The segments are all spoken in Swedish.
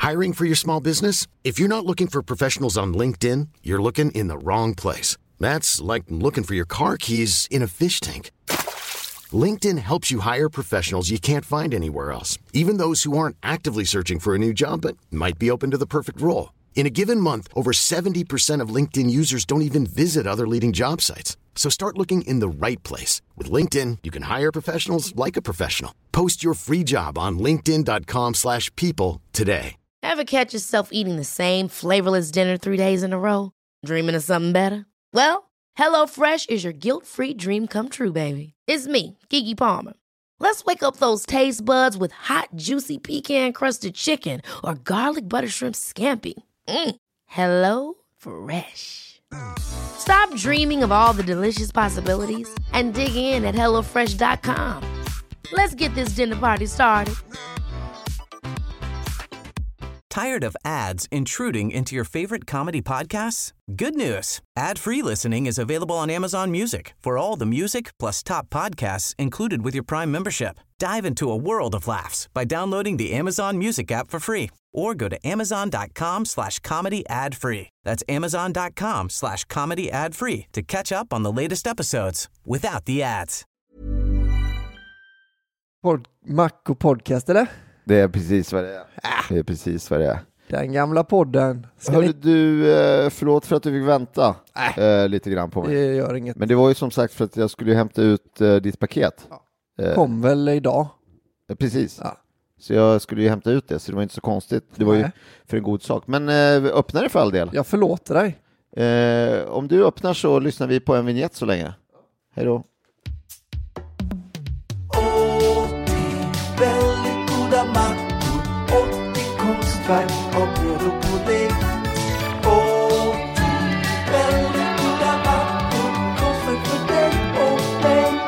Hiring for your small business? If you're not looking for professionals on LinkedIn, you're looking in the wrong place. That's like looking for your car keys in a fish tank. LinkedIn helps you hire professionals you can't find anywhere else, even those who aren't actively searching for a new job but might be open to the perfect role. In a given month, over 70% of LinkedIn users don't even visit other leading job sites. So start looking in the right place. With LinkedIn, you can hire professionals like a professional. Post your free job on linkedin.com/people today. Ever catch yourself eating the same flavorless dinner 3 days in a row? Dreaming of something better? Well, HelloFresh is your guilt-free dream come true, baby. It's me, Keke Palmer. Let's wake up those taste buds with hot, juicy pecan-crusted chicken or garlic butter shrimp scampi. Hello Fresh. Stop dreaming of all the delicious possibilities and dig in at HelloFresh.com. Let's get this dinner party started. Tired of ads intruding into your favorite comedy podcasts? Good news. Ad-free listening is available on Amazon Music for all the music plus top podcasts included with your Prime membership. Dive into a world of laughs by downloading the Amazon Music app for free or go to amazon.com/comedy ad-free. That's amazon.com/comedy ad-free to catch up on the latest episodes without the ads. Macko podcast, eller? Det är precis vad det är. Det är precis vad det är. Den gamla podden. Hörde du, förlåt för att du fick vänta lite grann på mig. Det gör inget. Men det var ju som sagt för att jag skulle hämta ut ditt paket. Ja. Kom väl idag? Precis. Ja. Så jag skulle ju hämta ut det, så det var inte så konstigt. Det var ju för en god sak. Men öppna det för all del. Jag förlåter dig. Om du öppnar så lyssnar vi på en vignett så länge. Hej då. Mackor, 80 konstverk av bröd och pudding. 80 väldigt goda mackor, konstverk för dig och mig.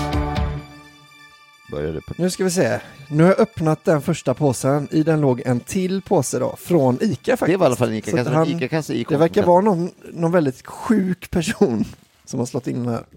Började på. Nu ska vi se. Nu har jag öppnat den första påsen. I den låg en till påse då, från Ica faktiskt. Det var i alla fall en Ica. Ica kan se det verkar vara någon väldigt sjuk person som har slått in här.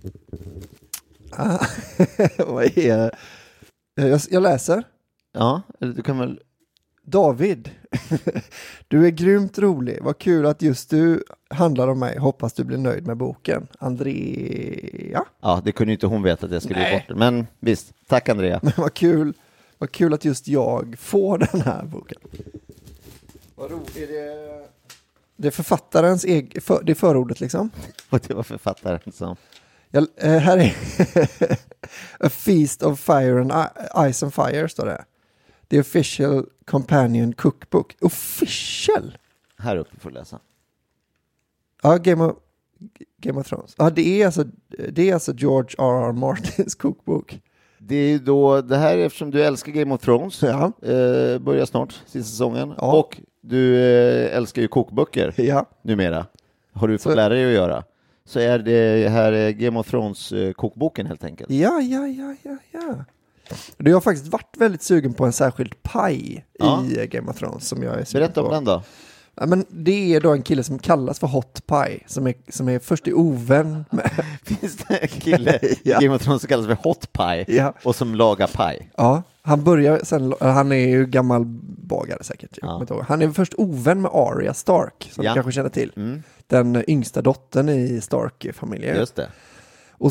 Vad är jag läser. Ja, eller du kan väl... David, du är grymt rolig. Vad kul att just du handlar om mig. Hoppas du blir nöjd med boken. Andrea? Ja, det kunde ju inte hon veta att jag skulle ge bort den. Men visst, tack Andrea. Men vad kul att just jag får den här boken. Vad roligt. Det är författarens det är förordet liksom. Och det var författaren som... Här är A Feast of Fire and Ice and Fire står det. The Official Companion Cookbook. Official? Här uppe får du läsa. Ja, Game of Thrones. Ja, det är alltså George R.R. Martins cookbook. Det är då det här, eftersom du älskar Game of Thrones. Ja. Börjar snart, sista säsongen. Ja. Och du älskar ju kokböcker numera. Har du fått lära dig att göra. Så är det här Game of Thrones kokboken helt enkelt. Ja. Du har faktiskt varit väldigt sugen på en särskild paj i Game of Thrones som jag är sugen Berätta på. om den då. Ja, men det är då en kille som kallas för Hot Pie som är först i ovän med... Finns det en kille i Game of Thrones som kallas för Hot Pie och som lagar paj? Ja, han är ju gammal bagare säkert. Han är först ovän med Arya Stark som du kanske känner till. Den yngsta dottern i Stark-familjen. Just det. Och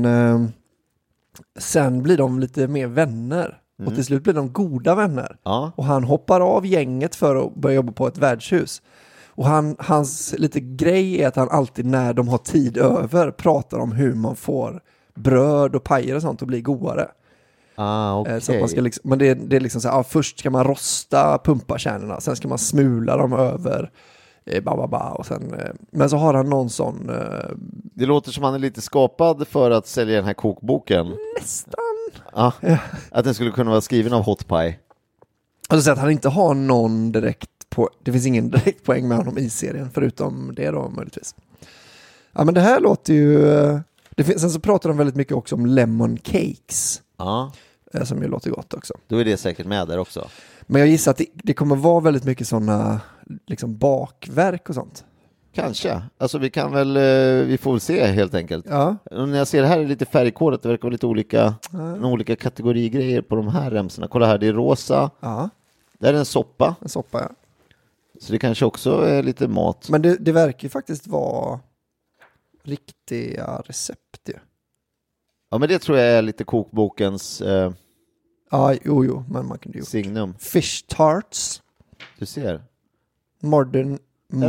sen blir de lite mer vänner. Och till slut blir de goda vänner. Ja. Och han hoppar av gänget för att börja jobba på ett värdshus. Och hans lite grej är att han alltid när de har tid över pratar om hur man får bröd och pajer och sånt att bli godare. Okay. Så man ska liksom, men det är liksom så här, först ska man rosta pumpakärnorna, sen ska man smula dem över och sen, men så har han någon sån det låter som han är lite skapad för att sälja den här kokboken. Nästan. Ja. Att den skulle kunna vara skriven av Hot Pie. Alltså att han inte har någon det finns ingen direkt poäng med honom i serien förutom det då möjligtvis. Ja, men det här låter ju sen så pratar de väldigt mycket också om lemon cakes. Ja. Som ju låter gott också. Då är det säkert med där också. Men jag gissar att det kommer vara väldigt mycket sådana liksom bakverk och sånt. Kanske. Alltså vi får väl se helt enkelt. Ja. När jag ser det här är lite färgkodat, det verkar vara lite olika kategorigrejer på de här remsorna. Kolla här, det är rosa. Ja. Det är en soppa. En soppa, ja. Så det kanske också är lite mat. Men det verkar ju faktiskt vara riktiga recept ju. Ja, men det tror jag är lite kokbokens ja, jo, men man kan ju signum. Fish tarts. Du ser. Modern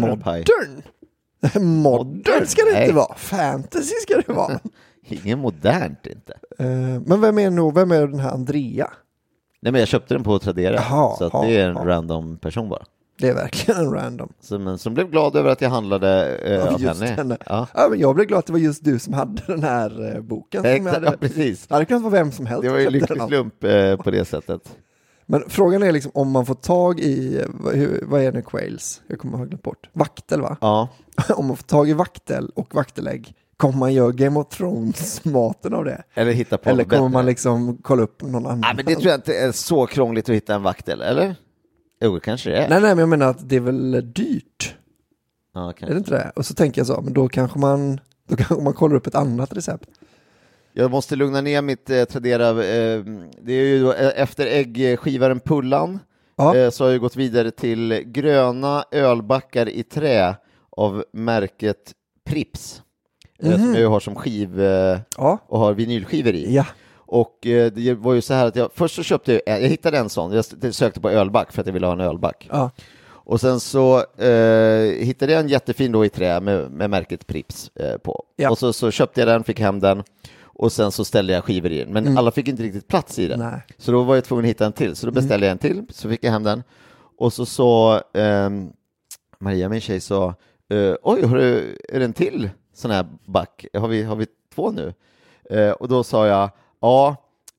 ska det inte vara. Fantasy ska det vara. Ingen modernt inte. Men vem är den här Andrea? Nej, men jag köpte den på Tradera. Jaha, så att det är en random person bara. Det är verkligen en random. Som blev glad över att jag handlade av henne. Ja, men jag blev glad att det var just du som hade den här boken. Ja, precis. Det hade kunnat vara vem som helst. Det var ju lycklig slump på det sättet. Men frågan är liksom om man får tag i, vad är det, quails? Jag kommer ihåg bort. Vaktel, va? Ja. Om man får tag i vaktel och vaktelägg, kommer man göra Game of Thrones-maten av det? Eller hitta på eller kommer man liksom kolla upp någon annan? Nej, men det tror jag inte är så krångligt att hitta en vaktel, eller? Jo, kanske det är. Nej, men jag menar att det är väl dyrt. Ja, kanske. Är det inte det? Och så tänker jag så, men då kanske man kollar upp ett annat recept. Jag måste lugna ner mitt Tradera. Det är ju då, efter äggskivaren Pullan så har jag gått vidare till gröna ölbackar i trä av märket Prips. Som jag har som skiv och har vinylskivor i. Ja. Och det var ju så här att först så köpte jag hittade en sån. Jag sökte på ölback för att jag ville ha en ölback. Ja. Och sen så hittade jag en jättefin då i trä med märket Prips på. Ja. Och så köpte jag den, fick hem den. Och sen så ställde jag skivor i den. Men alla fick inte riktigt plats i den. Nej. Så då var jag tvungen att hitta en till. Så då beställde jag en till. Så fick jag hem den. Och så Maria, min tjej, sa oj, är det en till sån här back? Har vi 2 nu? Och då sa jag ja,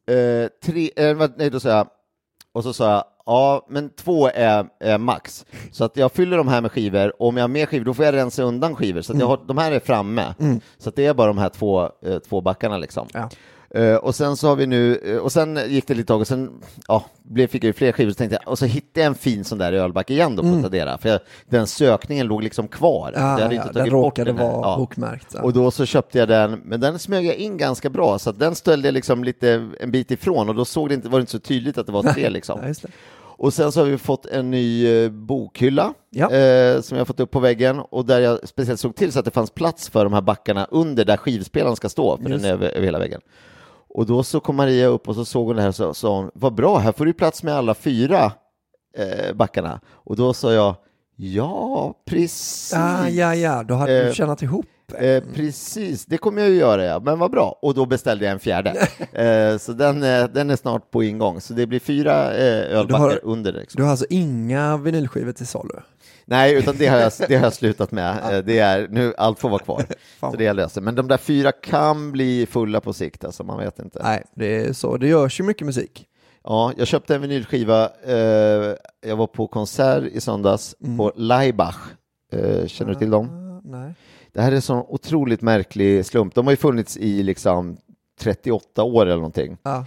3, nej då sa jag, och så sa jag ja, men 2 är max. Så att jag fyller de här med skivor, och om jag har mer skivor då får jag rensa undan skivor. Så att jag har, de här är framme. Så att det är bara de här två backarna liksom. Ja. Och sen så har vi nu, och sen gick det lite tag och sen fick jag ju fler skivor, så tänkte jag, och så hittade jag en fin sån där ölback igen då på Tradera, för den sökningen låg liksom kvar. Den råkade vara bokmärkt. Ja. Och då så köpte jag den, men den smög jag in ganska bra, så att den ställde jag liksom lite en bit ifrån, och då var det inte så tydligt att det var 3 liksom. Ja, just det. Och sen så har vi fått en ny bokhylla som jag har fått upp på väggen, och där jag speciellt såg till så att det fanns plats för de här backarna under där skivspelaren ska stå, för den är över hela väggen. Och då så kom Maria upp och så såg hon det här och sa hon, vad bra, här får du plats med alla 4 backarna. Och då sa jag, ja, precis. Ja, då hade du tjänat ihop. Precis, det kommer jag att göra, ja. Men vad bra. Och då beställde jag en 4. Så den är snart på ingång. Så det blir 4 ölbackar under det. Liksom. Du har alltså inga vinylskivor till salu? Nej, utan det har jag slutat med. Det är, nu allt får vara kvar. Så det är löser. Men de där 4 kan bli fulla på sikt, alltså man vet inte. Nej, det är så. Det görs ju mycket musik. Ja, jag köpte en vinylskiva. Jag var på konsert i söndags på Laibach. Känner du till dem? Nej. Det här är en sån otroligt märklig slump. De har ju funnits i liksom 38 år eller någonting. Ja.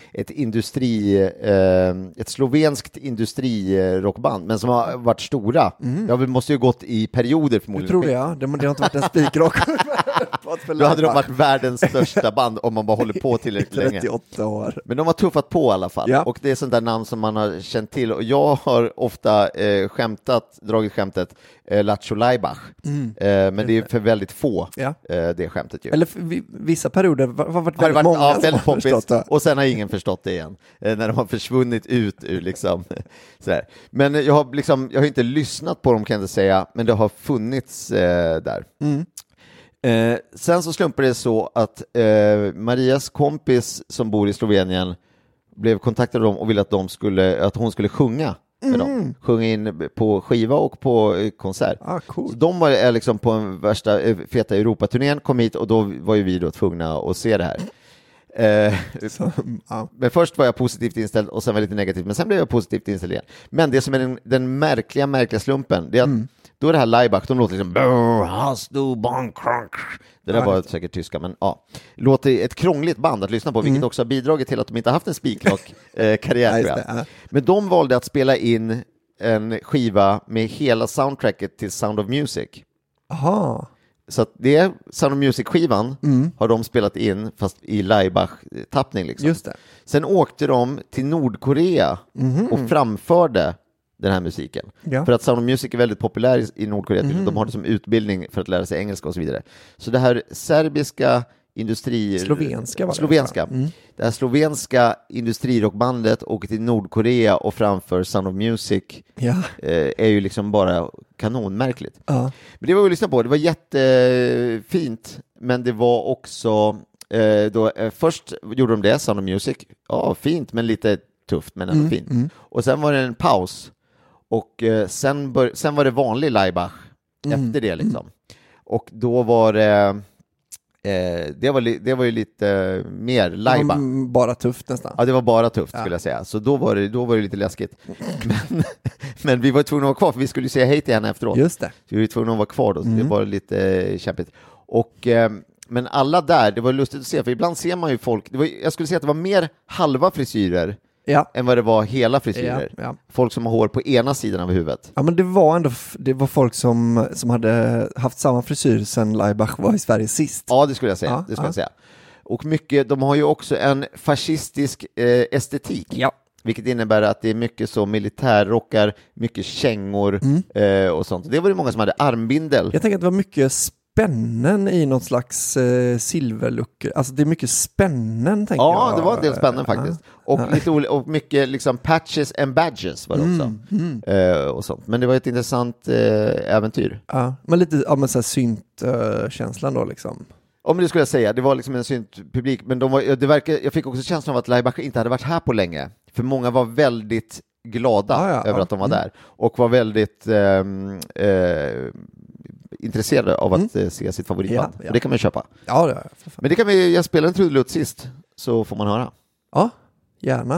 Ett slovenskt industrirockband, men som har varit stora. Jag måste ju gått i perioder förmodligen. Jag tror det, det har inte varit en spikrock. Då hade de varit världens största band om man bara håller på tillräckligt länge. 38 år. Men de har tuffat på i alla fall. Ja. Och det är sånt där namn som man har känt till. Och jag har ofta dragit skämtet Lattjo Laibach. Men det är för väldigt få det skämtet ju. Eller vissa perioder har varit väldigt många. Ja, väldigt poppis. Och sen har ingen förstått det igen. När de har försvunnit ut ur liksom sådär. Men jag har inte lyssnat på dem, kan jag inte säga. Men det har funnits där. Sen så slumpade det så att Marias kompis som bor i Slovenien blev kontaktad av dem och ville att hon skulle sjunga med dem. Sjunga in på skiva och på konsert. Cool. Så de är liksom på en värsta feta Europaturnén, kom hit, och då var ju vi då tvungna att se det här. Men först var jag positivt inställd och sen var jag lite negativt, men sen blev jag positivt inställd igen. Men det som är den märkliga slumpen, det är att då är det här Laibach, de låter liksom det där var säkert tyska, men låter ett krångligt band att lyssna på, vilket också har bidragit till att de inte haft en spikrock karriär. Men de valde att spela in en skiva med hela soundtracket till Sound of Music. Aha. Så att det är Sound of Music-skivan har de spelat in, fast i Laibach-tappning liksom. Just det. Sen åkte de till Nordkorea och framförde den här musiken. Ja. För att Sound of Music är väldigt populär i Nordkorea. De har det som utbildning för att lära sig engelska och så vidare. Så det här serbiska slovenska. Det här slovenska industrirockbandet åker till Nordkorea och framför Sound of Music är ju liksom bara kanonmärkligt. Men det var ju att lyssna på, det var jättefint, men det var också först gjorde de det, Sound of Music, fint men lite tufft men ändå fint. Och sen var det en paus och sen var det vanlig Laibach efter det liksom. Och då var det var ju lite mer Laibach. Bara tufft nästan. Ja, det var bara tufft skulle jag säga. Så då var det lite läskigt. Men vi var tvungna att vara kvar, för vi skulle säga hej till henne efteråt. Just det. Så vi var tvungna att vara kvar då, så det var lite kämpigt. Och men alla där, det var lustigt att se, för ibland ser man ju folk, jag skulle säga att det var mer halva frisyrer än vad det var hela frisyrer. Ja. Folk som har hår på ena sidan av huvudet. Ja, men det var folk som hade haft samma frisyr sedan Laibach var i Sverige sist. Ja, det skulle jag säga. Jag säga. Och mycket, de har ju också en fascistisk estetik. Ja. Vilket innebär att det är mycket så militärrockar, mycket kängor och sånt. Det var det många som hade armbindel. Jag tänker att det var mycket spännen i något slags silverluckor. Alltså det är mycket spännen, tänker jag. Ja, det var en del spännen faktiskt. Och mycket liksom patches and badges var det också. Och sånt. Men det var ett intressant äventyr. Ja, men lite så här synt-känslan då liksom. Om det skulle jag säga, det var liksom en syntpublik, men jag fick också känslan av att Laibach inte hade varit här på länge. För många var väldigt glada över att de var där. Och var väldigt intresserade av att se sitt favoritband. Och det kan man köpa. Ja, men det kan jag spelar en trudelutt sist, så får man höra. Ja, gärna.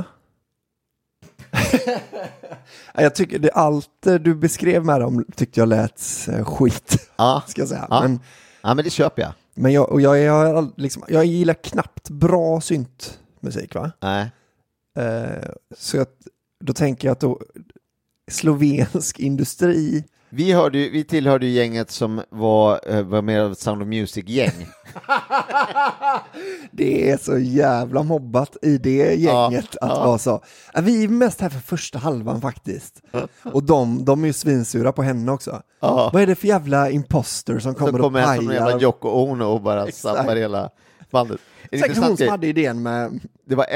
Jag tycker allt du beskrev med dem tyckte jag lät skit. Ska jag säga. Men det köper jag. Men jag gillar knappt bra syntmusik, va? Nej. Så då tänker jag att slovensk industri. Vi tillhörde ju gänget som var mer av ett Sound of Music-gäng. Det är så jävla mobbat i det gänget att vara så. Vi är mest här för första halvan faktiskt. Och de är ju svinsura på henne också. Vad är det för jävla imposter som kommer och pajar? Som en jävla Yoko Ono och bara sappar hela bandet. Säkert hon som hade idén med... Det var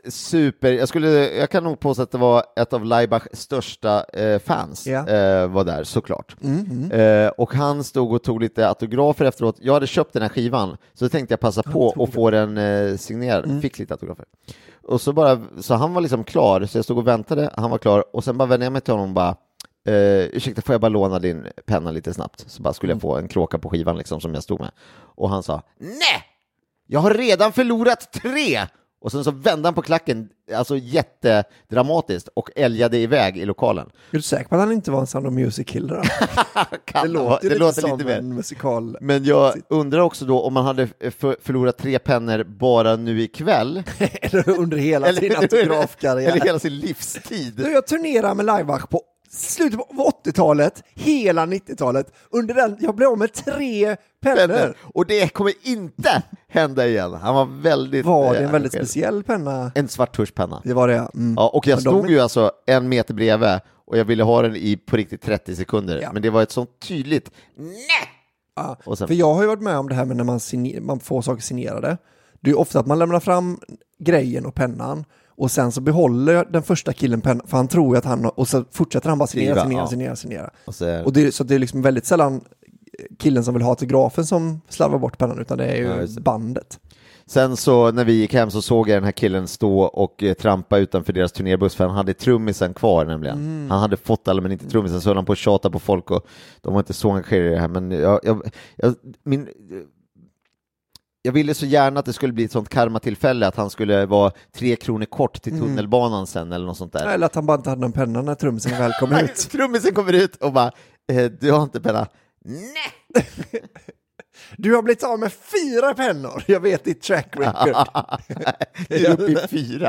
jag kan nog påstå att det var ett av Laibachs största fans var där, såklart. Och han stod och tog lite autografer efteråt. Jag hade köpt den här skivan, så tänkte jag passa på och få den signerad. Fick lite autografer. Och så han var liksom klar, så jag stod och väntade. Han var klar, och sen bara vände jag mig till honom och bara ursäkta, får jag bara låna din penna lite snabbt? Så bara skulle jag få en kråka på skivan liksom, som jag stod med. Och han sa, nej! Jag har redan förlorat 3! Och sen så vände han på klacken, alltså jättedramatiskt, och älgade iväg i lokalen. Är du säker på att han inte var en Sound of Music-kille då? det låter lite mer. Musikal. Men jag undrar också då om man hade förlorat 3 pennor bara nu ikväll. Eller under hela sin autografkarriär. Eller hela sin livstid. Jag turnerar med Laibach på slutet på 80-talet, hela 90-talet. Under den, jag blev av med 3 pennor. Och det kommer inte hända igen. Han var väldigt... Var det en väldigt speciell penna? En svart tuschpenna. Det var det, Ja, och jag stod ju alltså 1 meter bredvid, och jag ville ha den i på riktigt 30 sekunder. Ja. Men det var ett sånt tydligt nej! Ja, för jag har ju varit med om det här med när man får saker signerade. Det är ju ofta att man lämnar fram grejen och pennan, och sen så behåller den första killen pennan, för han tror ju att och så fortsätter han bara signera. Och så det är liksom väldigt sällan killen som vill ha autografen som slarvar bort pennan, utan det är ju bandet. Sen så när vi gick hem så såg jag den här killen stå och trampa utanför deras turnébuss, för han hade trummisen kvar nämligen. Han hade fått alla men inte trummisen, så höll han på att tjata på folk, och de var inte så engagerade i det här. Men jag ville så gärna att det skulle bli ett sånt karmatillfälle, att han skulle vara 3 kronor kort till tunnelbanan sen eller något sånt där. Eller att han bara inte hade någon penna när trummisen väl kommer ut. Trummisen kommer ut och bara, du har inte penna. Nej! Du har blivit av med 4 pennor. Jag vet ditt track record. Du är uppe i 4.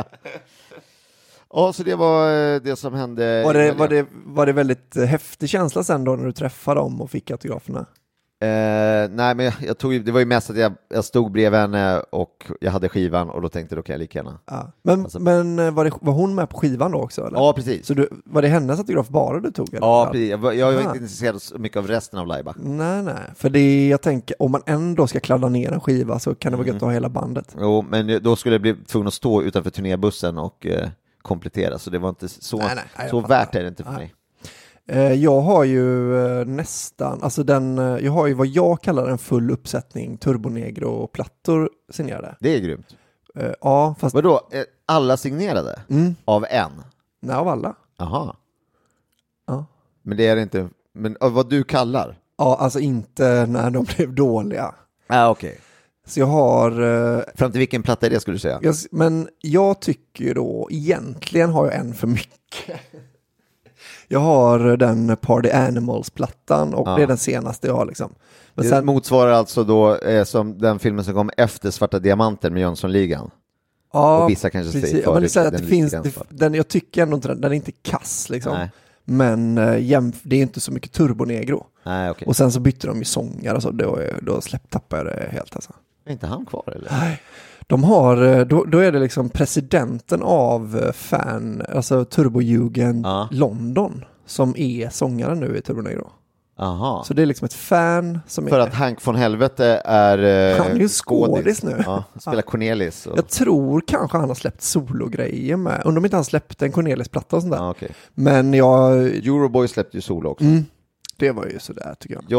Ja, så det var det som hände. Var det väldigt häftig känsla sen då när du träffade dem och fick autograferna? Nej, men det var ju mest att jag stod bredvid henne och jag hade skivan och då tänkte jag, då kan jag lika gärna. Ja. Men var hon med på skivan då också? Eller? Ja, precis. Så var det hennes autograf bara du tog? Eller? Ja, precis. Jag var inte intresserad så mycket av resten av Laibach. Nej. För jag tänker, om man ändå ska kladda ner en skiva så kan det vara gött att ha hela bandet. Jo, men då skulle jag bli tvungen att stå utanför turnébussen och komplettera, så det var inte så värt är det inte för mig. Jag har ju nästan, alltså jag har ju vad jag kallar en full uppsättning Turbonegro-plattor signerade. Det är grymt. Ja, fast... Vadå? Alla signerade? Av en? Nej, av alla. Aha. Ja. Men det är inte, men vad du kallar? Ja, alltså inte när de blev dåliga. Okej. Så jag har... Fram till vilken platta är det skulle du säga? Men jag tycker ju då, egentligen har jag en för mycket. Jag har den Party Animals-plattan och det är den senaste jag har liksom. Men det sen motsvarar alltså då som den filmen som kom efter Svarta Diamanter med Jönssonligan. Ja, och vissa kanske precis. säger Ja, men det säger att den det finns, jag tycker ändå inte den är inte kass liksom. Nej. Men det är inte så mycket Turbonegro. Nej, okay. Och sen så bytte de ju sångare och så, då tappade jag det helt alltså. Är inte han kvar eller? Nej. De har, då är det liksom presidenten av alltså Turbojugend London som är sångaren nu i Turbonegro. Aha. Så det är liksom ett fan som för att Hank von Helvete är han är ju skådis nu. Ja, spelar Cornelis. Jag tror kanske han har släppt sologrejer med. Undrar om inte han släppte en Cornelis-platta och sånt där. Okay. Men Euroboy släppte ju solo också. Det var ju sådär tycker jag.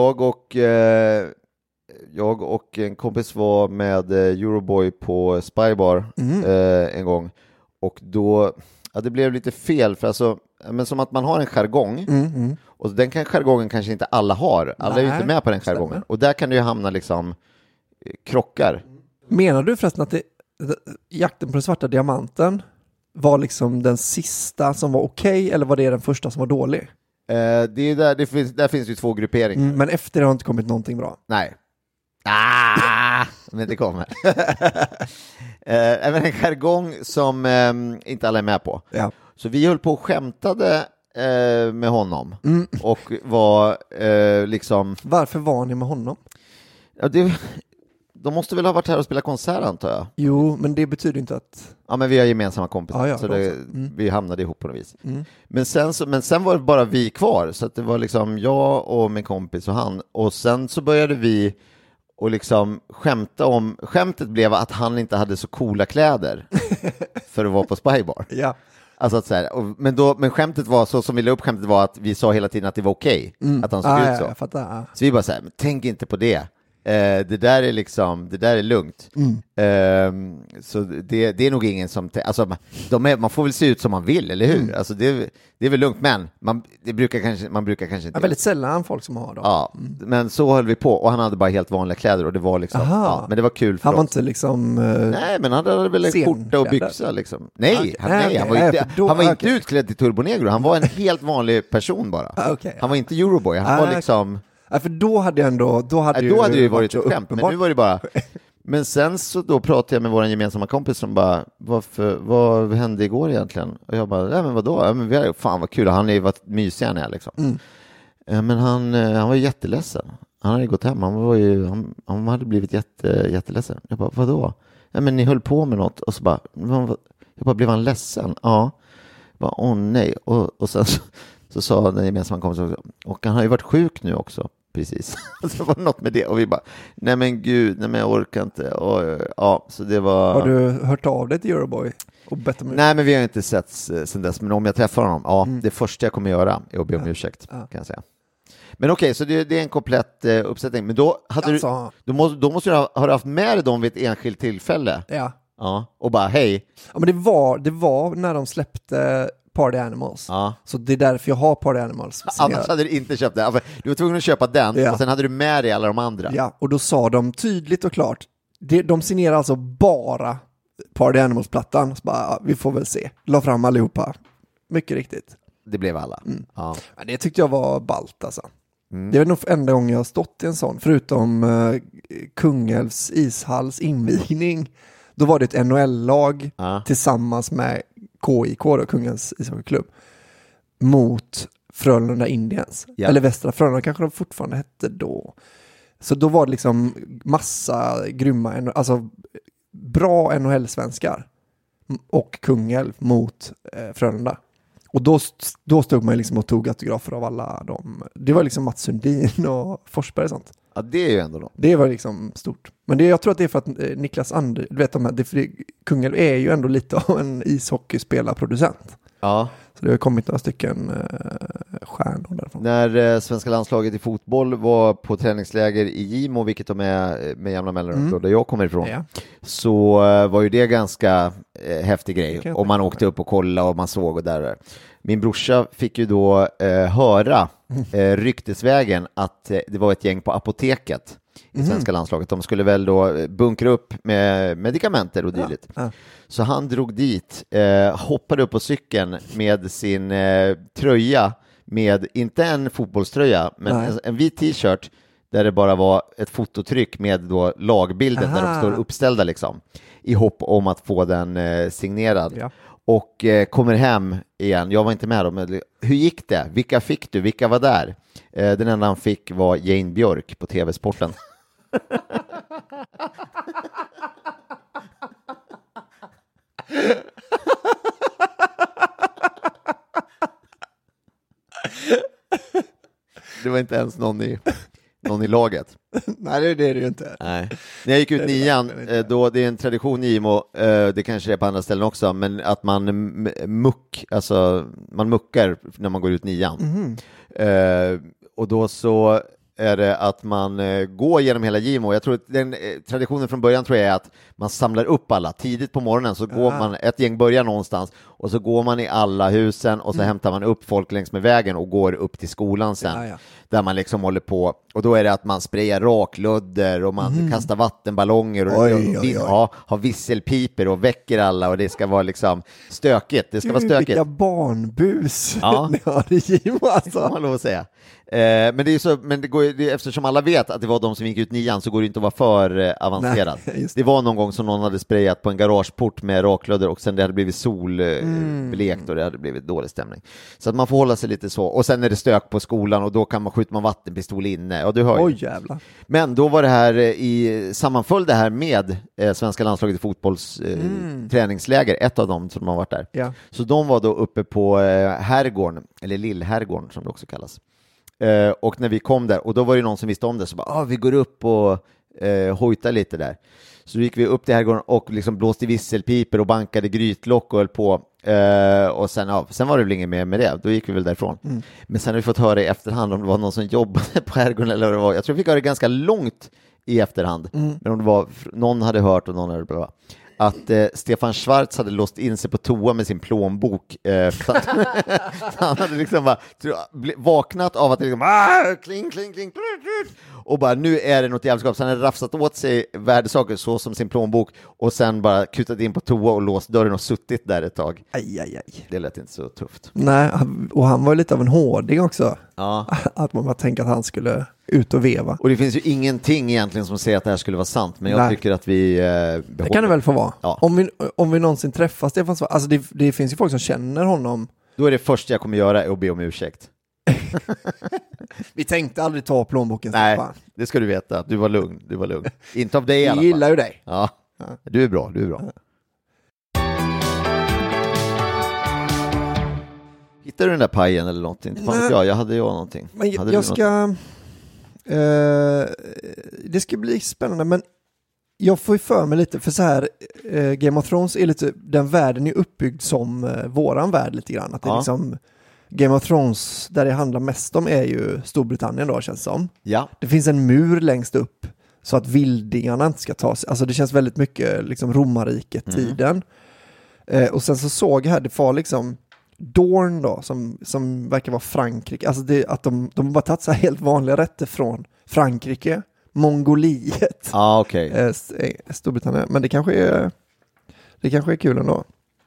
Jag och en kompis var med Euroboy på Spybar en gång. Och då, det blev lite fel för alltså, men som att man har en jargong och den jargongen kanske inte alla har. Alla är ju inte med på den jargongen. Stämmer. Och där kan det ju hamna liksom krockar. Menar du förresten att jakten på den svarta diamanten var liksom den sista som var okej, eller var det den första som var dålig? Det är där finns ju två grupperingar. Men efter det har inte kommit någonting bra. Nej. Men det kommer. Även en jargong som inte alla är med på. Ja. Så vi höll på och skämtade med honom och var liksom... Varför var ni med honom? Ja, de måste väl ha varit här och spelat konsert antar jag. Jo, men det betyder inte att... Ja, men vi har gemensamma kompisar så vi hamnade ihop på något vis. Men sen var det bara vi kvar, så att det var liksom jag och min kompis och han. Och sen så började vi och liksom skämtet blev att han inte hade så coola kläder för att vara på Spybar. Ja. Alltså att så här, men skämtet var så som vi la upp skämtet var att vi sa hela tiden att det var okej att han såg ut så. Jag fattar. Så vi bara så här, men tänk inte på det. Det där är lugnt. Så det är nog ingen som alltså, man får väl se ut som man vill, eller hur? Alltså det är väl lugnt, men man brukar kanske inte. Väldigt sällan folk som har dem. Ja, men så höll vi på och han hade bara helt vanliga kläder och det var liksom men det var kul för han var oss. Inte liksom nej, men han hade väl en skjorta och byxa liksom. Nej, han var inte utklädd till Turbonegro. Han var en helt vanlig person bara. Han var inte Euroboy, han var liksom. Ja, för då hade det ju varit ett skämt, men nu var det bara. Men sen så då pratade jag med vår gemensamma kompis som bara, vad hände igår egentligen? Och jag bara, nej men vadå? Ja, men fan vad kul, han har ju varit mysig han är liksom. Men han var ju jätteledsen. Han hade gått hem, han hade blivit jätteledsen. Jag bara, vadå? Ja, men ni höll på med något och så bara, blev han ledsen? Ja. Jag bara, nej. Och sen så sa den gemensamma kompisen också, och han har ju varit sjuk nu också. Precis. Så var det något med det och vi bara, nej men jag orkar inte. Och, så det var... Har du hört av dig till Euroboy? Och bett om ursäkt? Nej, men vi har inte sett sen dess, men om jag träffar honom, det första jag kommer göra är att be om ursäkt, kan jag säga. Men okej, så det är en komplett uppsättning. Men då hade då måste du ha haft med dig dem vid ett enskilt tillfälle. Ja. Och bara, hej. Ja, men det var när de släppte Party Animals. Ja. Så det är därför jag har Party Animals. Annars hade du inte köpt den. Du var tvungen att köpa den och sen hade du med dig alla de andra. Ja, och då sa de tydligt och klart. De signerar alltså bara Party Animals-plattan. Så bara, vi får väl se. La fram allihopa. Mycket riktigt. Det blev alla. Ja. Men det tyckte jag var ballt alltså. Det är nog enda gången jag har stått i en sån. Förutom Kungälvs ishalls invigning. Då var det ett NHL-lag tillsammans med KIK då, Kungens ishockeyklubb, mot Frölunda Indians. Eller Västra Frölunda kanske de fortfarande hette då. Så då var det liksom massa grymma, alltså bra NHL-svenskar och Kungälv mot Frölunda. Och då stod man liksom och tog autografer av alla dem. Det var liksom Mats Sundin och Forsberg och sånt. Ja, det är ju ändå då. Det var liksom stort. Men jag tror att det är för att Niklas du vet Kungälv är ju ändå lite av en ishockeyspelarproducent. Ja. Så det har kommit några stycken stjärnor därifrån. När svenska landslaget i fotboll var på träningsläger i Gimo, vilket de är med jämna mellanrum där jag kommer ifrån, så var ju det ganska häftig grej. Och man åkte upp och kollade och man såg och där. Min brorsa fick ju då höra ryktesvägen att det var ett gäng på apoteket i svenska landslaget. De skulle väl då bunkra upp med medikamenter och dylikt. Ja. Så han drog dit, hoppade upp på cykeln med sin tröja, med inte en fotbollströja, men en vit t-shirt där det bara var ett fototryck med då lagbilden där de står uppställda liksom, i hopp om att få den signerad. Ja. Och kommer hem igen, jag var inte med då, men hur gick det? Vilka fick du? Vilka var där? Den enda han fick var Jane Björk på TV-sporten. Det var inte ens någon i laget. Nej, det är det ju inte. Nej. När jag gick ut nian, då det är en tradition i Imo, det kanske är på andra ställen också, men att man muckar när man går ut nian. Och då så är det att man går genom hela Gimo. Jag tror att den traditionen från början tror jag är att man samlar upp alla tidigt på morgonen, så går man, ett gäng börjar någonstans och så går man i alla husen och så hämtar man upp folk längs med vägen och går upp till skolan sen, där man liksom håller på, och då är det att man sprayar rakludder och man kastar vattenballonger och har visselpiper och väcker alla, och det ska vara liksom stökigt. Det ska vara stökigt. Vilka barnbus ni har i Gimo alltså. Det man lov att säga. Men det är så, men eftersom alla vet att det var de som gick ut nian, så går det inte att vara för avancerad. Det var någon gång som någon hade sprayat på en garageport med raklödder och sen det hade blivit solblekt och det hade blivit dålig stämning. Så att man får hålla sig lite så. Och sen är det stök på skolan och då kan man skjuta vattenpistol inne. Och du hör ju. Oj jävlar. Men då var det här sammanföll det här med svenska landslaget i fotbolls träningsläger, ett av dem som har varit där. Ja. Så de var då uppe på herrgården, eller Lillherrgården som det också kallas. Och när vi kom där, och då var det någon som visste om det, så bara, vi går upp och hojtar lite där. Så då gick vi upp till herrgården och liksom blåste visselpiper och bankade grytlock och höll på. Och sen var det väl inget mer med det. Då gick vi väl därifrån. Men sen har vi fått höra i efterhand om det var någon som jobbade på herrgården eller vad det var. Jag tror vi fick höra det ganska långt i efterhand. Men om det var, någon hade hört och någon hade bra. Att Stefan Schwarz hade låst in sig på toa med sin plånbok. Han hade liksom bara vaknat av att det liksom kling, kling, kling, och bara nu är det något jävligt. Så han hade rafsat åt sig värdesaker så som sin plånbok och sen bara kutat in på toa och låst dörren och suttit där ett tag. Aj. Det lät inte så tufft. Nej, och han var lite av en hårding också. Ja. Att man bara tänker att han skulle ut och veva. Och det finns ju ingenting egentligen som säger att det här skulle vara sant, men jag tycker att vi det kan det väl få vara. Ja. Om vi någonsin träffas, Stefan Schwarz, alltså det finns ju folk som känner honom. Då är det första jag kommer göra är att be om ursäkt. Vi tänkte aldrig ta plånboken. Nej, Stefan. Det ska du veta. Du var lugn. Inte av dig i alla fall. Vi gillar ju dig. Ja. Du är bra. Hittar du den där pajen eller någonting? Jag hade någonting. Men jag ska... det ska bli spännande, men jag får ju för mig lite, för så här Game of Thrones är lite, den världen är uppbyggd som våran värld lite grann, att det är liksom Game of Thrones, där det handlar mest om är ju Storbritannien då, känns som. Ja. Det finns en mur längst upp så att vildingarna inte ska ta sig, alltså det känns väldigt mycket liksom romarriket-tiden. Och sen så såg jag här, det var liksom Dorn då, som verkar vara Frankrike, alltså det, att de bara tagit så här helt vanliga rätter från Frankrike, Mongoliet, Storbritannien, men det kanske är kul ändå.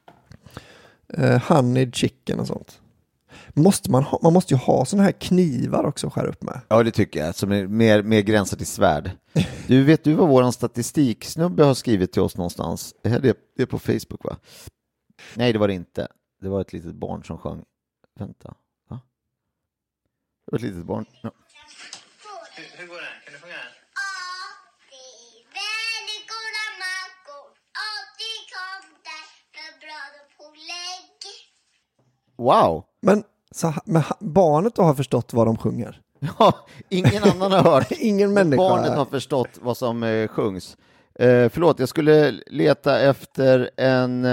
Honey chicken och sånt. Man måste ju ha såna här knivar också att skära upp med. Ja, det tycker jag, som är mer gränsar till svärd. Vet du vad våran statistiksnubbe har skrivit till oss någonstans? Det är på Facebook, va? Nej, det var det inte. Det var ett litet barn som sjöng. Vänta. Va? Det var ett litet barn. No. Hur går det? Kan du sjunga? Väldigt goda mackor. Alltid kom där med bröd och pålägg. Wow. Men barnet då har förstått vad de sjunger? Ja, ingen annan har hört. Ingen människa. Barnet har förstått vad som sjungs. Förlåt, jag skulle leta efter en...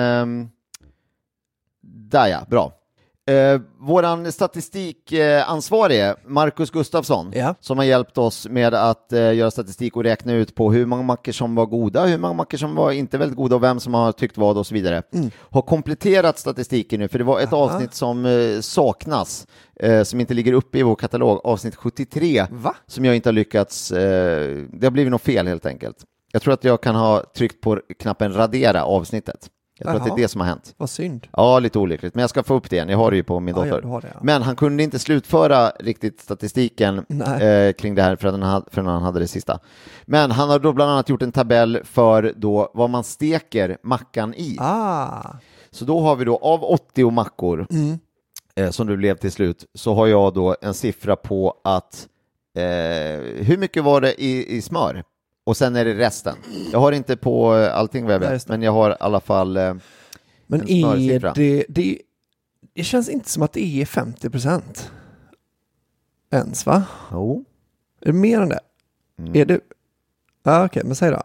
Där ja, bra. Våran statistikansvarige Marcus Gustafsson, som har hjälpt oss med att göra statistik och räkna ut på hur många mackor som var goda, hur många mackor som var inte väldigt goda och vem som har tyckt vad och så vidare. Har kompletterat statistiken nu, för det var ett avsnitt som saknas, som inte ligger uppe i vår katalog, avsnitt 73, som jag inte har lyckats, det har blivit något fel helt enkelt. Jag tror att jag kan ha tryckt på knappen radera avsnittet. Jag tror att det är det som har hänt. Vad synd. Ja, lite olyckligt. Men jag ska få upp det igen. Jag har det ju på min dator. Ja, det, ja. Men han kunde inte slutföra riktigt statistiken kring det här förrän han hade det sista. Men han har då bland annat gjort en tabell för då vad man steker mackan i. Så då har vi då av 80 mackor som du blev till slut, så har jag då en siffra på att hur mycket var det i smör? Och sen är det resten. Jag har inte på allting vad jag vet, men jag har i alla fall men en smörsiffra. Det känns inte som att det är 50% ens, va? Jo. Är det mer än det? Är det... okej, men säg då.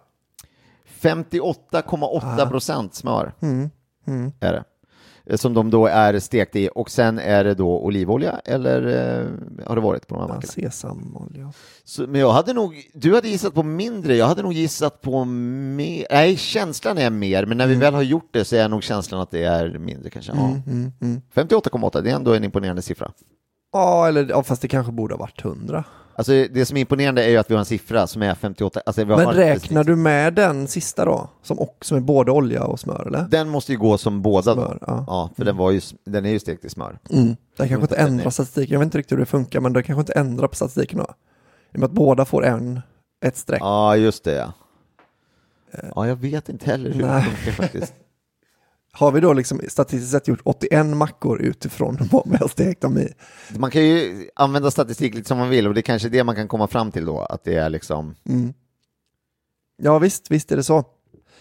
58,8% smör är det. Som de då är stekt i, och sen är det då olivolja, eller har det varit på de här mackorna? Sesamolja. Men jag hade nog, du hade gissat på mindre, jag hade nog gissat på mer. Nej, känslan är mer, men när vi väl har gjort det så är nog känslan att det är mindre kanske. 58,8, det är ändå en imponerande siffra. Ja, fast det kanske borde ha varit 100. Alltså det som är imponerande är ju att vi har en siffra som är 58. Alltså, men räknar du med den sista då? Som är både olja och smör, eller? Den måste ju gå som båda smör, då. Ja, för den är ju stekt i smör. Den kanske inte ändrar statistiken. Jag vet inte riktigt hur det funkar, men det kanske inte ändrar på statistiken då. I och med att båda får ett streck. Ja, just det, ja. Ja, jag vet inte heller hur det funkar faktiskt. Har vi då liksom statistiskt sett gjort 81 mackor utifrån vad vi har stekt dem i? Man kan ju använda statistik lite som man vill, och det är kanske det man kan komma fram till då, att det är liksom... Ja, visst är det så.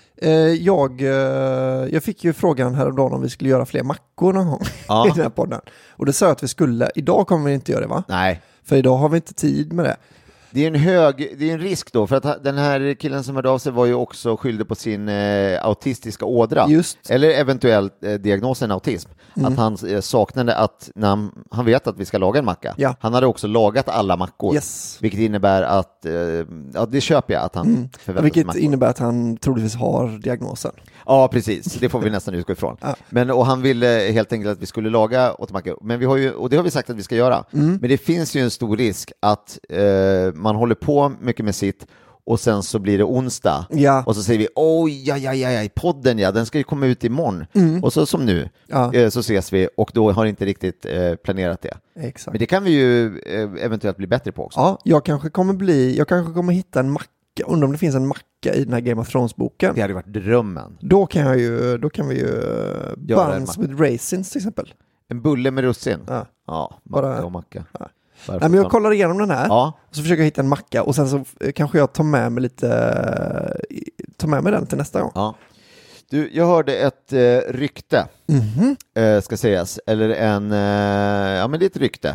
Jag fick ju frågan häromdagen om vi skulle göra fler mackor någon gång i den här podden. Och det sa jag att vi skulle. Idag kommer vi inte göra det, va? Nej. För idag har vi inte tid med det. Det är en risk då, för att den här killen som hörde av sig var ju också skyldig på sin autistiska ådra. Just. Eller eventuellt diagnosen autism. Att han saknade att, när han vet att vi ska laga en macka. Han hade också lagat alla mackor. Vilket innebär att, det köper jag att han förväntar vilket mackor. Innebär att han troligtvis har diagnosen. Ja, precis. Det får vi nästan utgå ifrån. Och han ville helt enkelt att vi skulle laga åt mackor. Men vi har ju, och det har vi sagt att vi ska göra. Men det finns ju en stor risk att man håller på mycket med sitt, och sen så blir det onsdag. Och så säger vi, podden, den ska ju komma ut imorgon. Och så som nu, så ses vi, och då har inte riktigt planerat det. Exakt. Men det kan vi ju eventuellt bli bättre på också. Ja, jag kanske kommer hitta en macka. Undrar om det finns en macka i den här Game of Thrones-boken. Det hade varit drömmen. Då kan vi ju buns with raisins till exempel. En bulle med russin. Ja, macka och macka. Nej, men jag kollar igenom den här och så försöker jag hitta en macka, och sen så kanske jag tar med mig den till nästa gång. Ja. Du, jag hörde ett rykte, ska sägas, eller men det är ett rykte.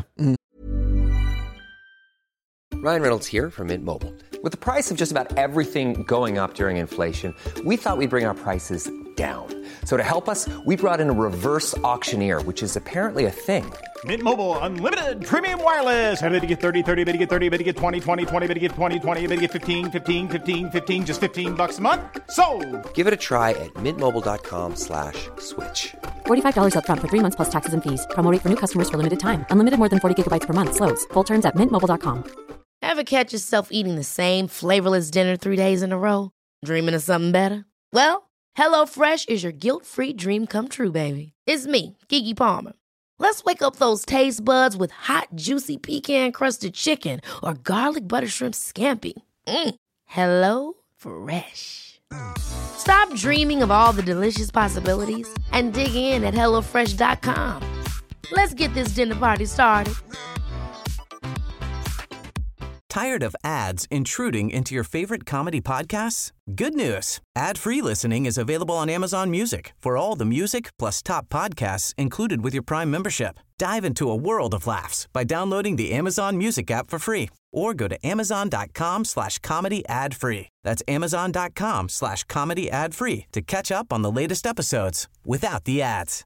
Ryan Reynolds here from Mint Mobile. With the price of just about everything going up during inflation, we thought we'd bring our prices down. So to help us, we brought in a reverse auctioneer, which is apparently a thing. Mint Mobile Unlimited Premium Wireless. How to get 30, 30, bit to get 30, bit to get 20, 20, 20, bit to get 20, 20, bit to get 15, 15, 15, 15, just $15 a month? Sold! Give it a try at mintmobile.com/switch. $45 up front for 3 months plus taxes and fees. Promo rate for new customers for limited time. Unlimited more than 40 gigabytes per month. Slows full terms at mintmobile.com. Ever catch yourself eating the same flavorless dinner 3 days in a row? Dreaming of something better? Well, HelloFresh is your guilt-free dream come true, baby. It's me, Keke Palmer. Let's wake up those taste buds with hot, juicy pecan-crusted chicken or garlic butter shrimp scampi. Hello Fresh. Stop dreaming of all the delicious possibilities and dig in at HelloFresh.com. Let's get this dinner party started. Tired of ads intruding into your favorite comedy podcasts? Good news. Ad-free listening is available on Amazon Music for all the music plus top podcasts included with your Prime membership. Dive into a world of laughs by downloading the Amazon Music app for free or go to amazon.com/comedy ad-free. That's amazon.com/comedy ad-free to catch up on the latest episodes without the ads.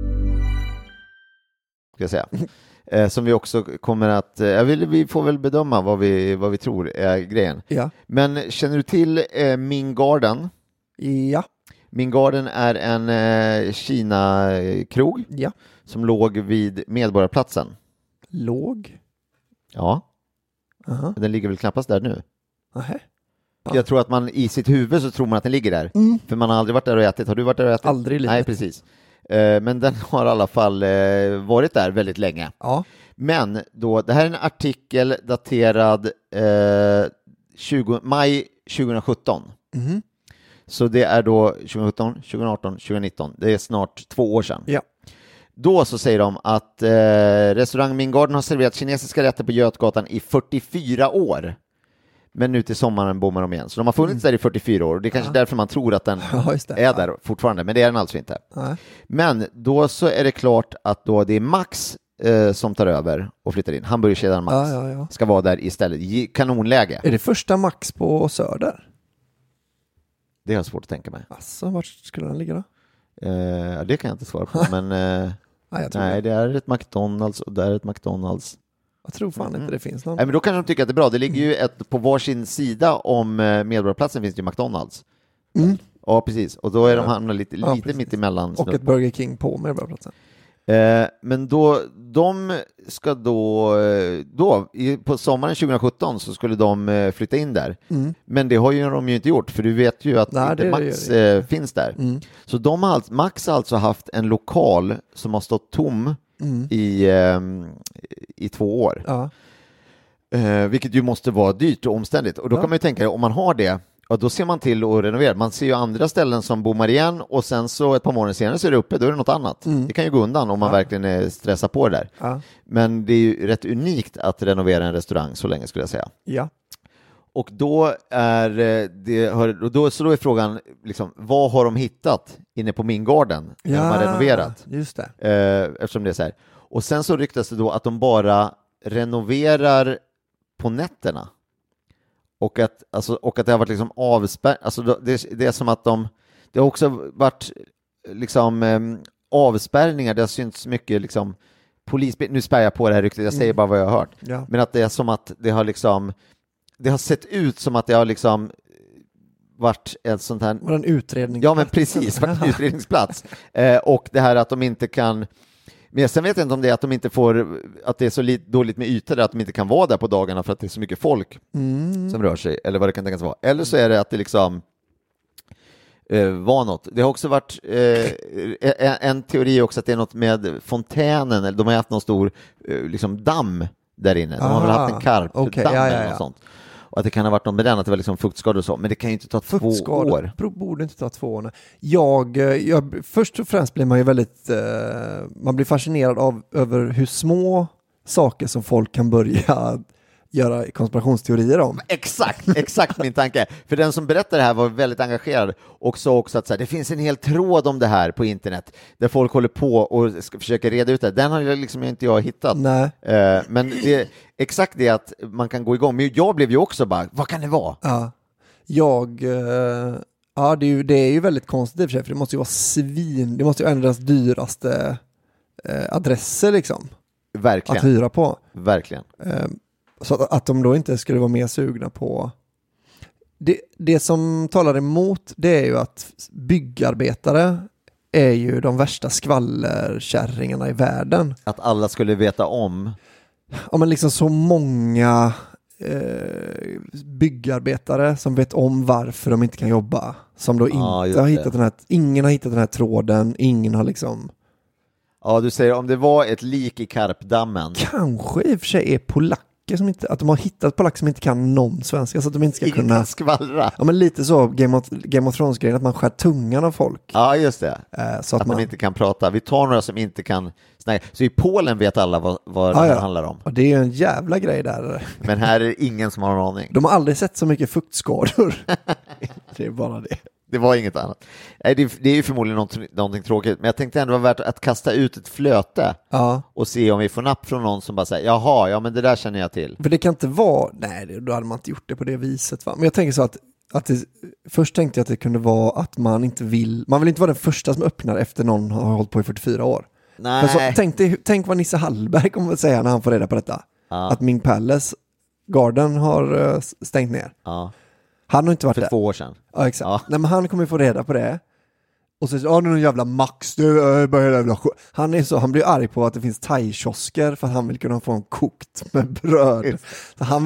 Ska jag säga. Som vi också kommer att... vi får väl bedöma vad vi tror är grejen. Ja. Men känner du till Ming Garden? Ja. Ming Garden är en Kina-krog som låg vid Medborgarplatsen. Låg? Ja. Den ligger väl knappast där nu. Ja. Jag tror att man i sitt huvud så tror man att den ligger där. För man har aldrig varit där och ätit. Har du varit där och ätit? Aldrig i livet. Nej, precis. Men den har i alla fall varit där väldigt länge. Ja. Men då, det här är en artikel daterad maj 2017. Mm. Så det är då 2017, 2018, 2019. Det är snart 2 år sedan. Ja. Då så säger de att restaurang Ming Garden har serverat kinesiska rätter på Götgatan i 44 år. Men nu till sommaren bommar de igen. Så de har funnits där i 44 år. Det är kanske därför man tror att den är där fortfarande. Men det är den alltså inte. Men då så är det klart att då det är Max som tar över och flyttar in. Hamburgerkedjan Max ska vara där istället. Kanonläge. Är det första Max på Söder? Det har jag svårt att tänka mig. Alltså, vart skulle den ligga då? Det kan jag inte svara på. Men nej, det är ett McDonalds och där är ett McDonalds. Jag tror fan inte det finns någon. Nej, men då kanske de tycker att det är bra. Det ligger ju på varsin sida om Medborgarplatsen finns det ju McDonalds. Ja, precis. Och då är de hamnar lite mitt emellan. Och ett Burger King på Medborgarplatsen. Men då, de ska på sommaren 2017 så skulle de flytta in där. Men det har ju de ju inte gjort, för du vet ju att inte Max finns där. Så Max har alltså haft en lokal som har stått tom i 2 år. Ja. Vilket ju måste vara dyrt och omständigt. Och då kan man ju tänka, om man har det, och då ser man till att renovera. Man ser ju andra ställen som bommar igen och sen så ett par månader senare så är det uppe, då är det något annat. Det kan ju gå undan om man verkligen stressar på det där. Ja. Men det är ju rätt unikt att renovera en restaurang så länge, skulle jag säga. Ja. Och då är frågan liksom, vad har de hittat inne på Ming Garden när de har renoverat? Just det. Eftersom det är så här. Och sen så ryktas det då att de bara renoverar på nätterna. Och att det har varit liksom alltså det är som att det har också varit liksom avspärrningar. Det har synts mycket liksom nu spär jag på det här ryktet, jag säger bara vad jag har hört. Ja. Men att det är som att det har sett ut som att det har liksom varit ett sånt här... Var en utredning? Ja, men precis, varit en utredningsplats. Och det här att de inte kan... Men sen vet jag inte om det är att de inte får, att det är så dåligt med ytor där att de inte kan vara där på dagarna för att det är så mycket folk som rör sig, eller vad det kan tänkas vara. Eller så är det att det liksom var något. Det har också varit en teori också att det är något med fontänen, eller de har haft någon stor liksom damm där inne. De har väl haft en karpdamm eller något sånt. Och att det kan ha varit något med den, att det var liksom fuktskador och så. Men det kan ju inte ta 2 år. Borde inte ta 2 år. Jag först och främst blir man ju väldigt... man blir fascinerad över hur små saker som folk kan börja göra konspirationsteorier om. Exakt min tanke. För den som berättar det här var väldigt engagerad och sa också att så här, det finns en hel tråd om det här på internet där folk håller på och försöker reda ut det. Den har liksom inte jag hittat. Nej. Men det, exakt det att man kan gå igång. Men jag blev ju också bara, vad kan det vara? Ja. Det är ju väldigt konstigt i och för sig, för det måste ju vara det måste ju vara deras dyraste adresser liksom. Verkligen. Att hyra på. Verkligen. Så att de då inte skulle vara mer sugna på... Det som talar emot, det är ju att byggarbetare är ju de värsta skvallerkärringarna i världen. Att alla skulle veta om. Ja, men liksom så många byggarbetare som vet om varför de inte kan jobba. Som då inte har hittat ingen har hittat den här tråden, ingen har liksom... Ja, du säger om det var ett lik i Karpdammen. Kanske i och för sig är polacker polacker som inte, att de har hittat polacker som inte kan någon svenska så att de inte ska kunna skvallra. Ja, men lite så Game of Thrones-grejen, att man skär tungan av folk. Ja, just det. Så att man inte kan prata. Vi tar några som inte kan snacka. Så i Polen vet alla vad det här handlar om. Och det är ju en jävla grej där. Men här är det ingen som har en aning. De har aldrig sett så mycket fuktskador. Det är bara det. Det var inget annat. Nej, det är ju förmodligen någonting tråkigt. Men jag tänkte ändå det var värt att kasta ut ett flöte och se om vi får napp från någon som bara säger jaha, ja men det där känner jag till. För det kan inte vara, nej då hade man inte gjort det på det viset. Va? Men jag tänker så att det, först tänkte jag att det kunde vara att man vill inte vara den första som öppnar efter någon har hållit på i 44 år. Nej. Så, tänk vad Nisse Hallberg kommer att säga när han får reda på detta. Ja. Att Ming Palace Garden har stängt ner. Ja. Han har inte varit för 2 år sedan. Ja, exakt. Ja. Nej, men han kommer få reda på det. Och så det är någon jävla Max. Han blir arg på att det finns thai-kiosker för att han vill kunna få en kokt med bröd. Så han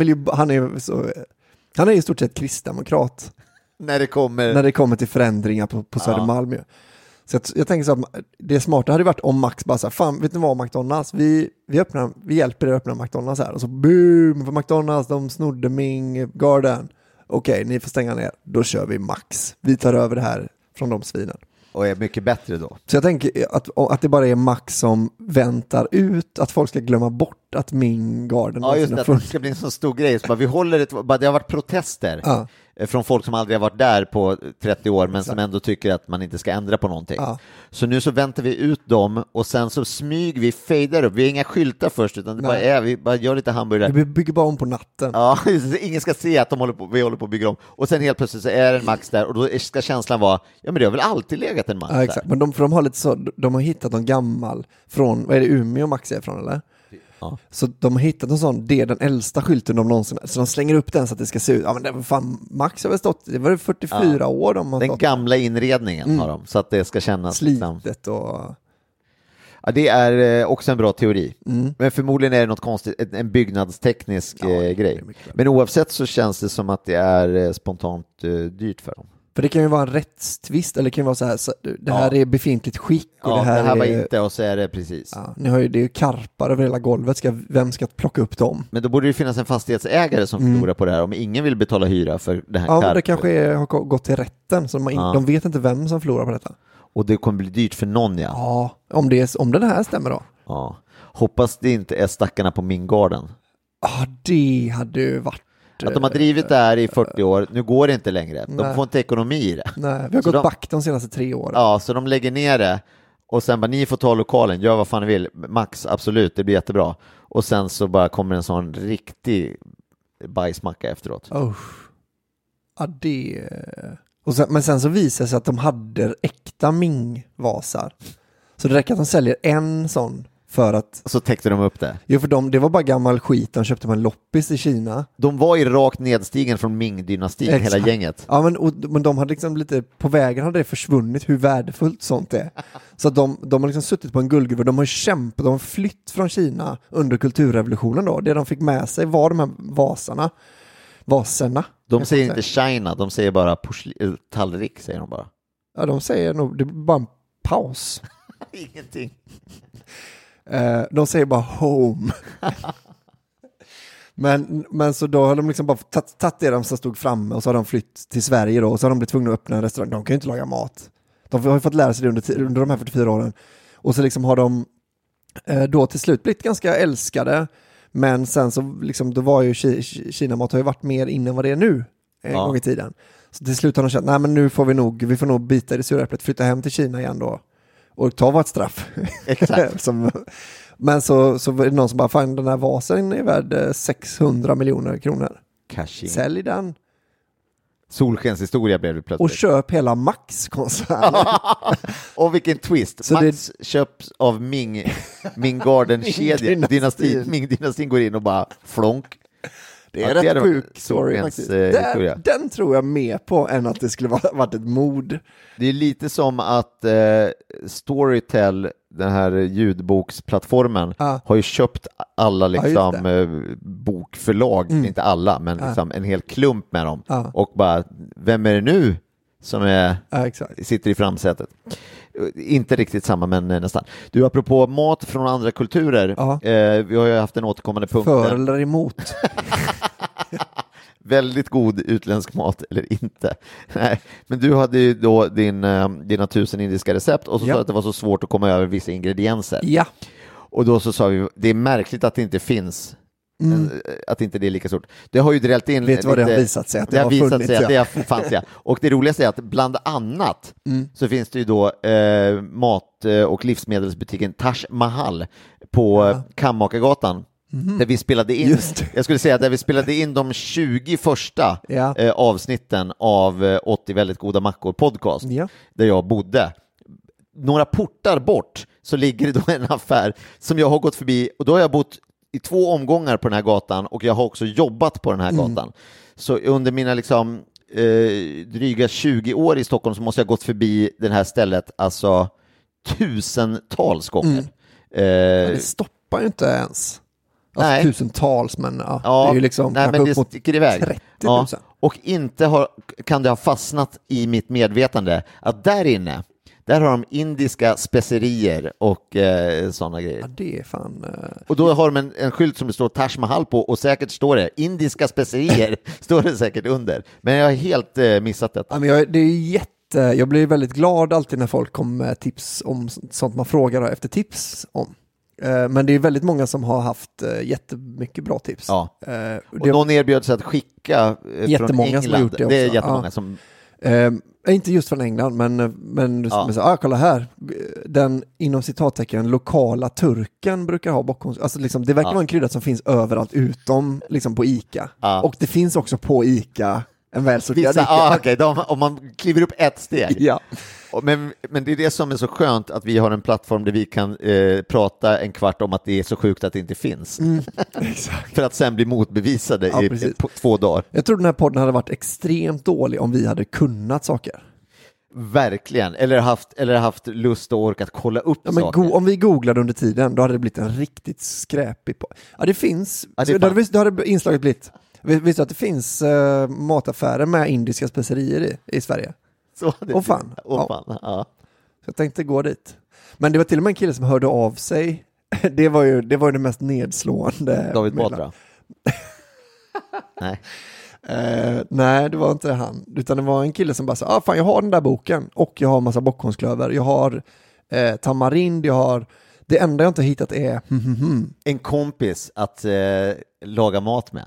är i stort sett kristdemokrat. När det kommer till förändringar på Södermalm. Ja. Så jag tänker så att det smarta hade varit om Max bara så här, fan vet ni vad McDonalds, vi hjälper er att öppna McDonalds här. Och så boom, för McDonalds, de snodde Ming Garden. Okej, ni får stänga ner. Då kör vi Max. Vi tar över det här från de svinen. Och är mycket bättre då. Så jag tänker att det bara är Max som väntar ut att folk ska glömma bort att Ming Garden... Ja, just det. Att det ska bli en så stor grej. Så bara, vi håller det har varit protester från folk som aldrig har varit där på 30 år men som ändå tycker att man inte ska ändra på någonting. Ja. Så nu så väntar vi ut dem och sen så smyger vi, fejdar upp. Vi har inga skyltar först utan vi bara gör lite hamburgare. Vi bygger bara om på natten. Ja, ingen ska se att vi håller på att bygga om. Och sen helt plötsligt så är det en Max där och då ska känslan vara, ja men det har väl alltid legat en Max där. Exakt. Men de har lite så, de har hittat någon gammal från, vad är det, Umeå Max är från eller? Ja. Så de har hittat en sån, det är den äldsta skylten de någonsin, så de slänger upp den så att det ska se ut, ja men det var fan, Max har väl stått, det var 44 år de har den stått. Gamla inredningen har de, så att det ska kännas slitet och... Ja, det är också en bra teori. Men förmodligen är det något konstigt, en byggnadsteknisk grej. Men oavsett så känns det som att det är spontant dyrt för dem. För det kan ju vara en rättstvist, eller det kan ju vara så här, det här är befintligt skick. Och det här var inte, och så är det precis. Ja, ni har ju, det är ju karpar över hela golvet, vem ska plocka upp dem? Men då borde det finnas en fastighetsägare som förlorar på det här, om ingen vill betala hyra för det här karp. Ja, det kanske har gått till rätten, så de vet inte vem som förlorar på detta. Och det kommer bli dyrt för någon, Ja, om den här stämmer då. Ja, hoppas det inte är stackarna på Ming Garden. Ja, det hade ju varit... Att de har drivit det här i 40 år, nu går det inte längre. De får inte ekonomi i det. Nej, vi har gått back de senaste 3 åren. Ja, så de lägger ner det och sen bara, ni får ta lokalen, gör vad fan ni vill. Max, absolut, det blir jättebra. Och sen så bara kommer en sån riktig bajsmacka efteråt. Ja, det... Men sen så visar det sig att de hade äkta Ming-vasar. Så det räcker att de säljer en sån för att... Så täckte de upp det? Jo, för det var bara gammal skit. De köpte en loppis i Kina. De var ju rakt nedstigen från Ming-dynastin, hela gänget. Ja, men de hade liksom lite... På vägen hade det försvunnit hur värdefullt sånt är. Så att de har liksom suttit på en guldgruva. De har kämpat, de har flytt från Kina under kulturrevolutionen då. Det de fick med sig var de här vaserna. De säger inte China, de säger bara tallrik, säger de bara. Ja, de säger nog, det är bara en paus. Ingenting. De säger bara home. men så då har de liksom bara tagit det de som stod framme och så har de flytt till Sverige då och så har de blivit tvungna att öppna en restaurang. De kan ju inte laga mat. De har ju fått lära sig det under de här 44 åren. Och så liksom har de då till slut blivit ganska älskade. Men sen så liksom, då var ju Kina-mat har ju varit mer innan vad det är nu en gång i tiden. Så till slut har de känt, nej men nu får vi får nog bita i det sura äpplet, flytta hem till Kina igen då och ta vårt straff. Exakt. Men så var det någon som bara, fan den här vasen är värd 600 miljoner kronor. Cashing. Sälj den. Solskenshistoria blev det plötsligt. Och köp hela Max-koncernen. Och vilken twist. Så Max köps av Ming Garden-kedjan. Ming-dynastin går in och bara flonk. Det är rätt sjuk story faktiskt. Den tror jag mer på än att det skulle varit ett mord. Det är lite som att Storytel, den här ljudboksplattformen, har ju köpt alla bokförlag, inte alla, men liksom en hel klump med dem. Och bara, vem är det nu som sitter i framsätet? Inte riktigt samma, men nästan. Du, apropå mat från andra kulturer, vi har ju haft en återkommande punkt. För eller emot? Väldigt god utländsk mat eller inte. Nej, men du hade ju då dina 1000 indiska recept och så sa du att det var så svårt att komma över vissa ingredienser. Ja. Och då så sa vi, det är märkligt att det inte finns, att inte det är lika stort. Det har ju drällt in. Vet du vad det har visat sig? Att det har visat sig att det fanns, ja. Och det roligaste är att bland annat så finns det ju då mat- och livsmedelsbutiken Taj Mahal på Kammakargatan. Där vi spelade in, jag skulle säga att där vi spelade in de 20 första avsnitten av 80 väldigt goda mackor podcast, där jag bodde. Några portar bort så ligger det då en affär som jag har gått förbi, och då har jag bott i 2 omgångar på den här gatan och jag har också jobbat på den här gatan. Så under mina liksom dryga 20 år i Stockholm så måste jag gått förbi det här stället alltså tusentals gånger. Det stoppar ju inte ens. Alltså tusentals, men det är ju liksom men det sticker iväg. 30 000. Och inte kan det ha fastnat i mitt medvetande att där inne, där har de indiska specerier och sådana grejer. Ja, det är fan... Och då har de en skylt som det står Taj Mahal på, och säkert står det indiska specerier står det säkert under. Men jag har helt missat detta. Ja, men det är jag blir väldigt glad alltid när folk kommer med tips om sånt man frågar efter tips om. Men det är väldigt många som har haft jättemycket bra tips. Ja. Och någon erbjöd sig att skicka från England. Som har gjort det också. Det är jättemånga som... Inte just från England, men kolla här. Den inom citattecken lokala turken brukar ha bockhorns. Alltså liksom, det verkar vara en krydda som finns överallt utom liksom på Ica. Och det finns också på Ica en välsorterad Ica. Om man kliver upp ett steg. Ja. Men det är det som är så skönt, att vi har en plattform där vi kan prata en kvart om att det är så sjukt att det inte finns. För att sen bli motbevisade på 2 dagar. Jag tror den här podden hade varit extremt dålig om vi hade kunnat saker. Verkligen. Eller haft lust och orkat kolla upp saker. Om vi googlade under tiden, då hade det blivit en riktigt skräpig det finns. Då hade inslaget blivit. Visst att det finns mataffärer med indiska specerier i Sverige? fan. Så jag tänkte gå dit. Men det var till och med en kille som hörde av sig. Det var ju det mest nedslående. David Batra. Nej. Nej, det var inte han. Utan det var en kille som bara sa, fan, jag har den där boken och jag har en massa bockhornsklöver. Jag har tamarind, jag har... Det enda jag inte har hittat är... En kompis att laga mat med.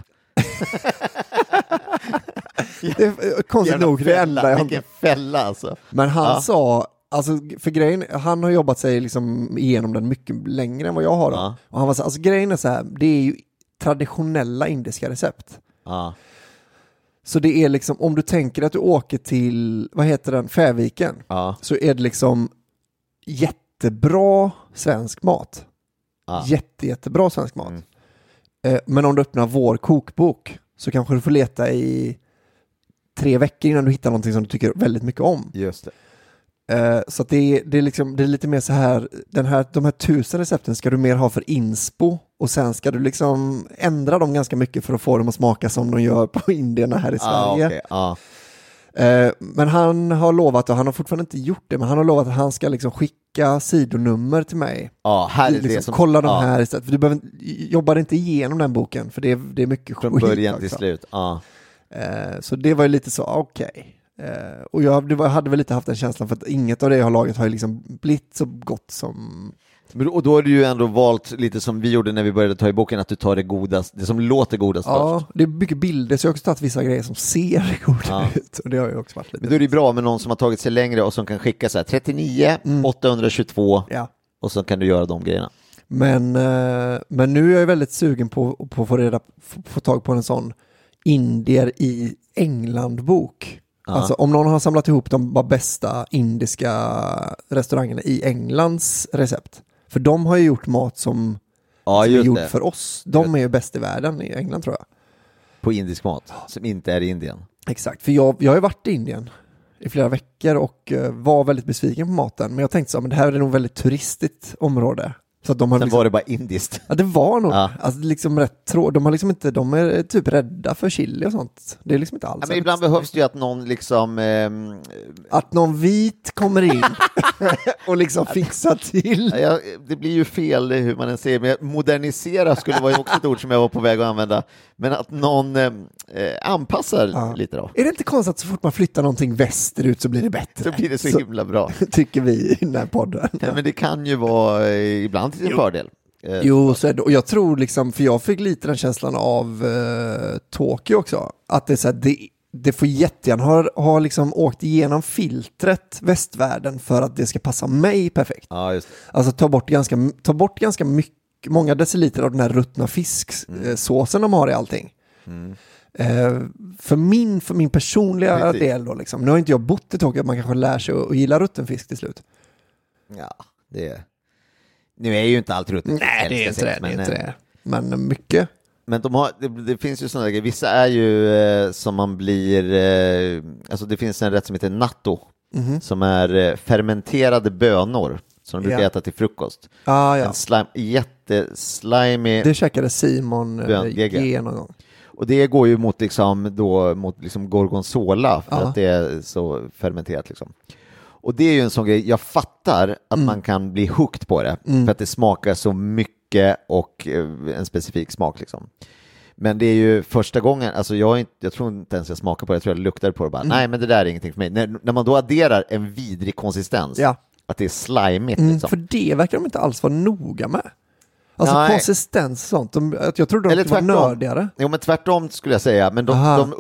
Det är konstigt nog det enda jag... Vilken fälla alltså. Men han sa, alltså för grejen, han har jobbat sig liksom igenom den mycket längre än vad jag har då. Och han var så, alltså grejen är så här, det är ju traditionella indiska recept. Så det är liksom, om du tänker att du åker till, vad heter den, Färviken, så är det liksom jättebra svensk mat. Jättebra svensk mat. Men om du öppnar vår kokbok så kanske du får leta i 3 veckor innan du hittar någonting som du tycker väldigt mycket om. Just det. Så att det är lite mer så här, de här 1000 recepten ska du mer ha för inspo, och sen ska du liksom ändra dem ganska mycket för att få dem att smaka som de gör på indierna här i Sverige. Men han har lovat, och han har fortfarande inte gjort det, men han har lovat att han ska liksom skicka sidonummer till mig. Här är liksom, det som... kolla de här istället, för du jobbar inte igenom den boken, för det är mycket från början till slut. Så det var ju lite så, okej. Och jag hade väl lite haft en känsla för att inget av det jag har lagat har ju liksom blivit så gott som... Och då har du ju ändå valt lite som vi gjorde när vi började ta i boken, att du tar det som låter godast först. Det är mycket bilder, så jag har också tagit vissa grejer som ser goda ut, och det har ju också varit lite... Men då är det bra med någon som har tagit sig längre och som kan skicka så här 39, 822 och så kan du göra de grejerna. Men nu är jag väldigt sugen på att få tag på en sån indier i England-bok. Alltså om någon har samlat ihop de bästa indiska restaurangerna i Englands recept. För de har ju gjort mat som är gjort för oss. De är ju bäst i världen i England, tror jag. På indisk mat, som inte är i Indien. Exakt, för jag har ju varit i Indien i flera veckor och var väldigt besviken på maten. Men jag tänkte så, men det här är nog väldigt turistigt område. Så att de har Sen liksom, var det bara indiskt. Ja, det var nog. Alltså, de har liksom inte, de är typ rädda för chili och sånt. Det är liksom inte alls. Men ibland behövs det ju att någon liksom... Att någon vit kommer in och liksom fixar till. Ja, det blir ju fel hur man än säger, men modernisera skulle vara också ett ord som jag var på väg att använda. Men att någon anpassar lite då. Är det inte konstigt att så fort man flyttar någonting västerut så blir det bättre? Så blir det så himla bra. Tycker vi i den här podden. Ja, men det kan ju vara ibland till sin fördel. Jo, så är det. Och jag tror liksom, för jag fick lite den känslan av Tokyo också. Att det är så här, det får jättegärna ha liksom åkt igenom filtret västvärlden för att det ska passa mig perfekt. Ja, just. Alltså ta bort ganska mycket, många deciliter av den här ruttna fisksåsen de har i allting. För min personliga del då liksom. Nu har inte jag bott i Tokyo, att man kanske lär sig att gilla rutten fisk till slut. Ja, nu är ju inte allt rutten. Nej, det är inte det. Men mycket. Men det finns ju sådana grejer. Vissa är ju som man blir... alltså det finns en rätt som heter natto. Som är fermenterade bönor. Som de brukar äta till frukost. En jätteslimy... Det käkade Simon G någon gång. Och det går ju mot gorgonzola. För att det är så fermenterat liksom. Och det är ju en sån grej, jag fattar att man kan bli hooked på det. För att det smakar så mycket och en specifik smak liksom. Men det är ju första gången, alltså jag tror inte ens jag smakar på det, jag tror jag luktar på det och bara, nej men det där är ingenting för mig. När man då adderar en vidrig konsistens, att det är slimigt liksom. För det verkar de inte alls vara noga med. Alltså konsistens och sånt. Jag trodde de var nördigare. Jo, men tvärtom skulle jag säga. Men de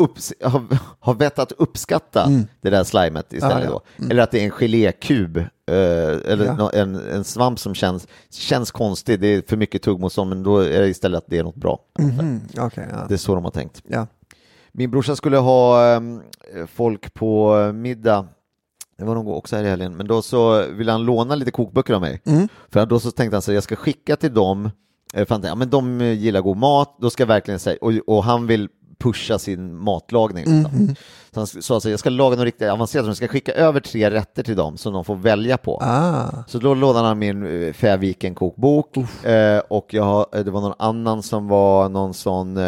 har vett att uppskatta det där slimet istället då. Eller att det är en gelékub. Eller en svamp som känns konstig. Det är för mycket tuggmotstånd, men då är det istället att det är något bra. Det är så de har tänkt. Ja. Min brorsa skulle ha folk på middag. Det var nog också här i helgen. Men då så ville han låna lite kokböcker av mig. För då så tänkte han så jag ska skicka till dem. Men de gillar god mat. Då ska jag verkligen säga. Och han vill pusha sin matlagning. Liksom. Så han sa alltså, jag ska laga något riktigt avancerat. Jag ska skicka över 3 rätter till dem som de får välja på. Så då lånade han min Fäviken kokbok. Och det var någon annan som var någon sån...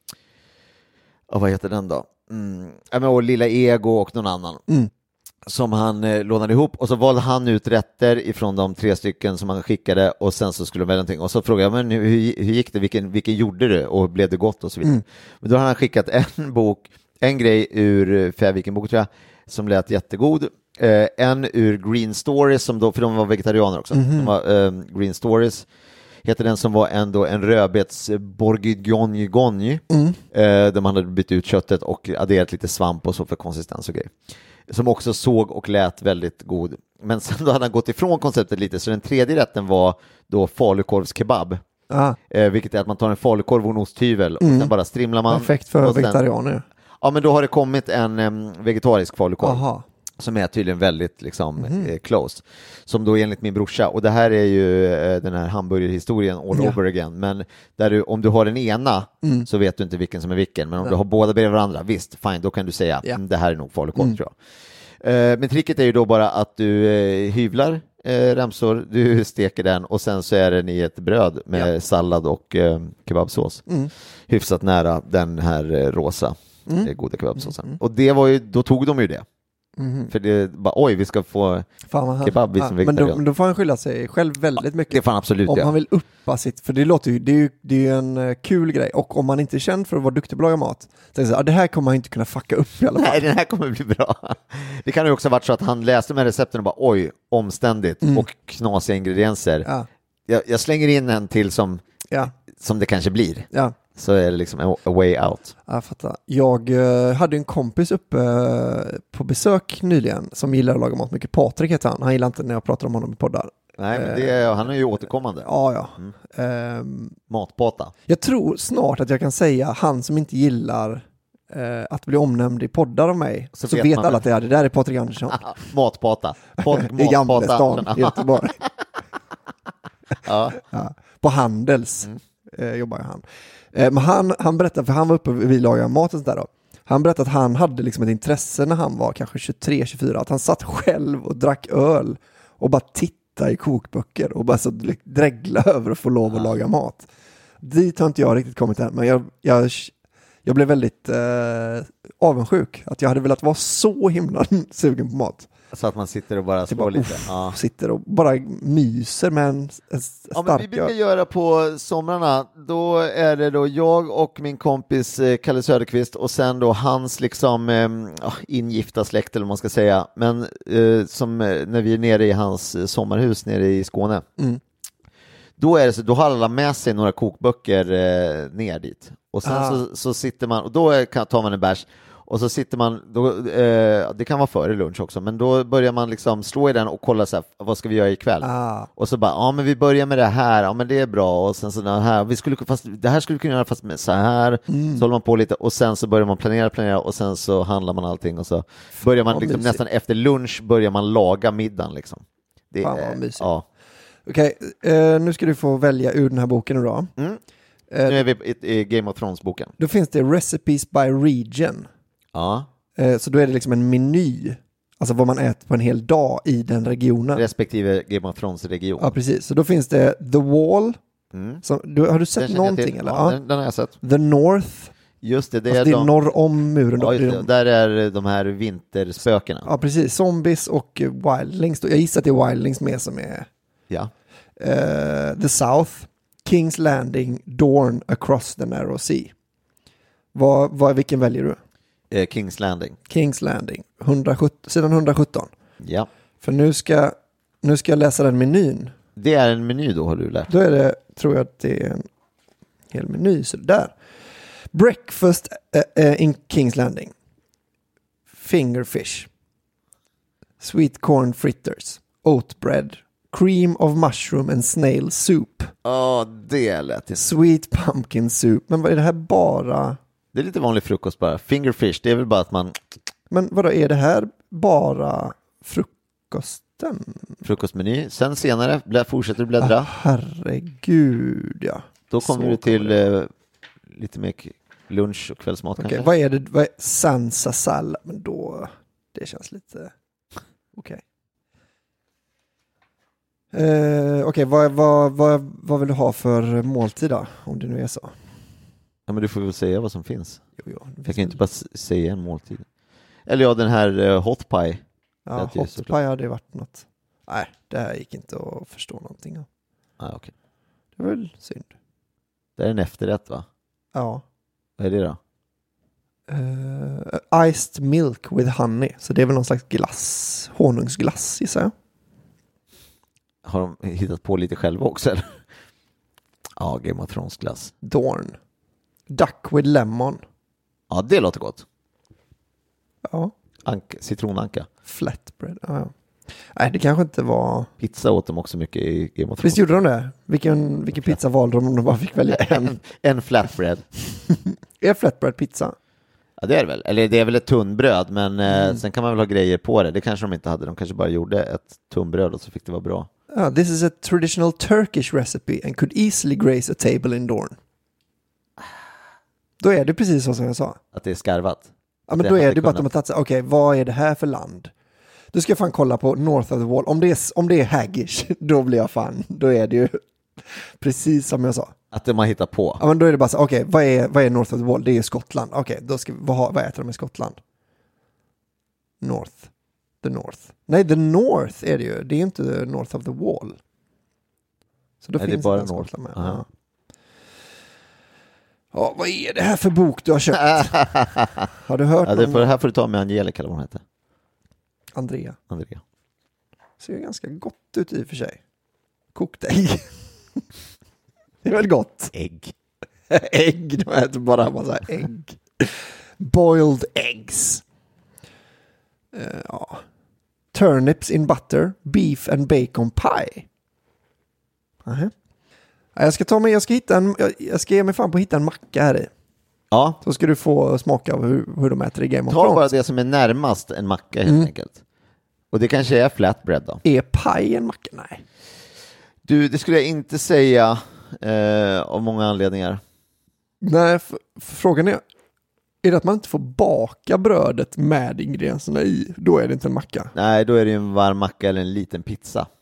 vad heter den då? Och Lilla Ego och någon annan. Som han lånade ihop, och så valde han ut rätter ifrån de 3 stycken som han skickade, och sen så skulle de välja någonting, och så frågade jag, men hur gick det, vilken gjorde du och blev det gott och så vidare. Men då har han skickat en grej ur Fäviken-bok tror jag, som lät jättegod, en ur Green Stories, som då, för de var vegetarianer också, de var, Green Stories heter den, som var en rödbets bourguignon, där man hade bytt ut köttet och adderat lite svamp och så för konsistens och grejer. Som också såg och lät väldigt god. Men sen då hade han gått ifrån konceptet lite, så den 3:e rätten var då falukorvskebab. Vilket är att man tar en falukorv och en osthyvel och sen bara strimlar man. Perfekt för vegetarianer. Ja, men då har det kommit en vegetarisk falukorv. Som är tydligen väldigt close. Som då enligt min brorsa, och det här är ju den här hamburgerhistorien all over again, men där om du har den ena så vet du inte vilken som är vilken, men om du har båda bredvid varandra, visst, fine, då kan du säga det här är nog falukorv tror jag. Men tricket är ju då bara att du hyvlar remsor, du steker den och sen så är den i ett bröd med sallad och kebabsås. Hyfsat nära den här rosa goda kebabsåsen. Och det var ju, då tog de ju det. För det bara, oj, vi ska få kebab som vegetarian. Men då får han skylla sig själv väldigt mycket. Det får han absolut. Om han vill uppa sitt, för det låter ju, det är ju en kul grej. Och om man inte är känd för att vara duktig på att laga mat, så är det här kommer han inte kunna fucka upp i alla fall. Nej, den här kommer bli bra. Det kan ju också ha varit så att han läste de här recepten och bara, oj, omständigt och knasiga ingredienser. Jag slänger in en till som det kanske blir. Så är det liksom a way out. Jag fattar. Jag hade en kompis uppe på besök nyligen som gillar att laga mat mycket. Patrik heter han. Han gillar inte när jag pratar om honom i poddar. Nej, men han är ju återkommande. Matpata. Jag tror snart att jag kan säga han som inte gillar att bli omnämnd i poddar av mig. Så vet alla att det där är Patrik Andersson. Matpata. I Gamlestan i Göteborg. På Handels jobbar han. Men han berättade, för han var uppe vid laga mat och sådär då. Han berättade att han hade liksom ett intresse när han var kanske 23-24, att han satt själv och drack öl och bara tittade titta i kokböcker och bara så dregla över och få lov att laga mat. Dit har inte jag riktigt kommit än, men jag blev väldigt avundsjuk att jag hade velat vara så himla sugen på mat. Så att man sitter och bara slår lite. Sitter och bara myser med en stark... men vi brukar göra på somrarna, då är det då jag och min kompis Kalle Söderqvist och sen då hans liksom ingifta släkt eller vad man ska säga, men som när vi är nere i hans sommarhus nere i Skåne. Då är det så, då har alla med sig några kokböcker ner dit. Och sen så sitter man, och då tar man en bärs. Och så sitter man, det kan vara före lunch också, men då börjar man liksom slå i den och kolla så här, vad ska vi göra ikväll? Och så bara, men vi börjar med det här, men det är bra. Och sen så här, det här skulle vi kunna göra fast med så här. Så håller man på lite och sen så börjar man planera och sen så handlar man allting och så börjar man liksom, nästan efter lunch börjar man laga middagen liksom. Det är mysigt. Ja. Okej, nu ska du få välja ur den här boken då. Nu är vi i Game of Thrones-boken. Då finns det Recipes by Region. Ja. Så då är det liksom en meny, alltså vad man äter på en hel dag i den regionen. Respektive Game of Thrones-region. Ja, precis. Så då finns det The Wall. Har du sett någonting? Eller? Ja, den har jag sett. The North. Just det, det är norr om muren. Ja, där är de här vinterspökena. Ja, precis. Zombies och wildlings. Jag gissar att det är wildlings med som är... Ja. The South, King's Landing, Dorne, Across the Narrow Sea. Vilken väljer du? King's Landing. King's Landing, sidan 117. Ja. För nu ska jag läsa den menyn. Det är en meny då, har du lärt? Då är det, tror jag att det är en hel meny. Så där. Breakfast in King's Landing. Fingerfish. Sweet corn fritters. Oat bread. Cream of mushroom and snail soup. Det är lätt. Sweet pumpkin soup. Men vad är det här bara? Det är lite vanlig frukost bara. Fingerfish, det är väl bara att man... Men vadå, är det här bara frukosten? Frukostmeny. Sen senare fortsätter du bläddra. Herregud, ja. Då kommer du till lite mer lunch och kvällsmat kanske. Vad är det? Vad är Sansa sallad? Men då, det känns lite... Okej. Okej, vad vill du ha för måltid då? Om det nu är så. Ja, men du får väl säga vad som finns. Jo, jag kan inte bara säga en måltid. Eller den här hot pie. Ja, hot pie hade varit något. Nej, det här gick inte att förstå någonting av. Okej. Det var väl synd. Det är en efterrätt, va? Ja. Vad är det då? Iced milk with honey. Så det är väl någon slags glass. Honungsglass, gissar jag. Har de hittat på lite själva också, eller? Ja, Game of Thrones glass. Dorn. Duck with lemon. Ja, det låter gott. Ja. Citronanka. Flatbread. Ja. Nej, det kanske inte var... Pizza åt de också mycket i Game of Thrones. Visst gjorde de det? Vilken pizza valde de om de bara fick välja en? En flatbread. Är flatbread pizza? Ja, det är det väl. Eller det är väl ett tunnbröd, men sen kan man väl ha grejer på det. Det kanske de inte hade. De kanske bara gjorde ett tunnbröd och så fick det vara bra. This is a traditional Turkish recipe and could easily grace a table in Dorne. Då är det precis så som jag sa. Att det är skarvat. Ja, men då är det bara att de har tagit sig, okej, vad är det här för land? Du ska fan kolla på North of the Wall. Om det är Haggish, då blir jag fan. Då är det ju precis som jag sa. Att de har hittat på. Ja, men då är det bara så, okej, vad är North of the Wall? Det är Skottland. Okej, då ska vad äter de i Skottland? The North. Nej, the North är det ju. Det är inte North of the Wall. Så då finns det bara North med. Ja. Ja, vad är det här för bok du har köpt? Har du hört? Ja, det här får du ta med Angelica, eller vad hon heter. Andrea. Ser ganska gott ut i och för sig. Kokt ägg. Det är väl gott? Ägg. Ägg, de äter bara en massa ägg. Boiled eggs. Ja. Turnips in butter. Beef and bacon pie. Uh-huh. Jag ska ge mig fan på att hitta en macka här i. Ja. Så ska du få smaka av hur de äter i Game of Thrones. Ta bara det som är närmast en macka helt enkelt. Och det kanske är flatbread då. Är pie en macka? Nej. Du, det skulle jag inte säga av många anledningar. Nej, frågan är det att man inte får baka brödet med ingredienserna i? Då är det inte en macka. Nej, då är det en varm macka eller en liten pizza.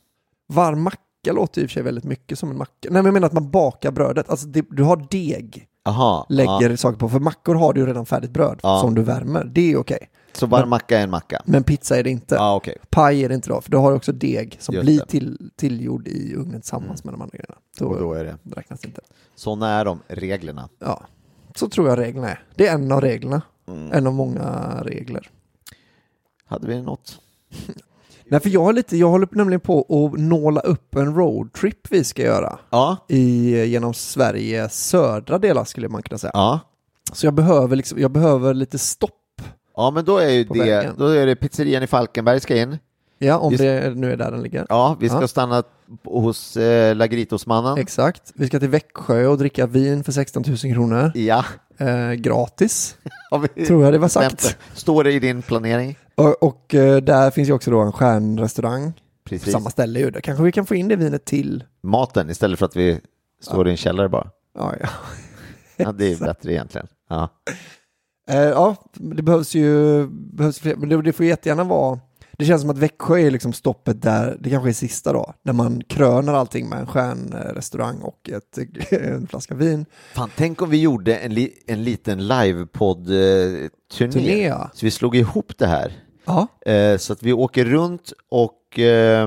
Varm macka låter i och för sig väldigt mycket som en macka. Nej, men jag menar att man bakar brödet. Alltså du har deg. Aha, lägger saker på. För mackor har du ju redan färdigt bröd som du värmer. Det är okej. Så varm macka är en macka? Men pizza är det inte. Okay. Paj är det inte då. För du har också deg som blir tillgjord i ugnen tillsammans med de andra grejerna. Då är det. Räknas inte. Såna är de reglerna. Ja, så tror jag reglerna är. Det är en av reglerna. En av många regler. Hade vi något? Nej, för jag håller nämligen på att nåla upp en roadtrip vi ska göra. Ja. Genom Sveriges södra delar skulle man kunna säga. Ja. Så jag behöver lite stopp. Ja, men då är ju då är det pizzerian i Falkenberg ska in. Ja, om det nu är där den ligger. Ja, vi ska stanna hos Lagritosmannen. Exakt. Vi ska till Växjö och dricka vin för 16 000 kronor. Ja. Gratis. Tror jag det var sagt. Står det i din planering? Och där finns ju också då en stjärnrestaurang. Precis. Samma ställe ju. Där kanske vi kan få in det vinet till maten istället för att vi står i en källare bara. Ja. Ja, det är bättre egentligen. Ja. Ja, det behövs fler, men det får jättegärna vara. Det känns som att Växjö är liksom stoppet där, det kanske är sista då, där man krönar allting med en stjärnrestaurang och en flaska vin. Fan, tänk om vi gjorde en liten livepodd-turné. Så vi slog ihop det här. Ja. Så att vi åker runt och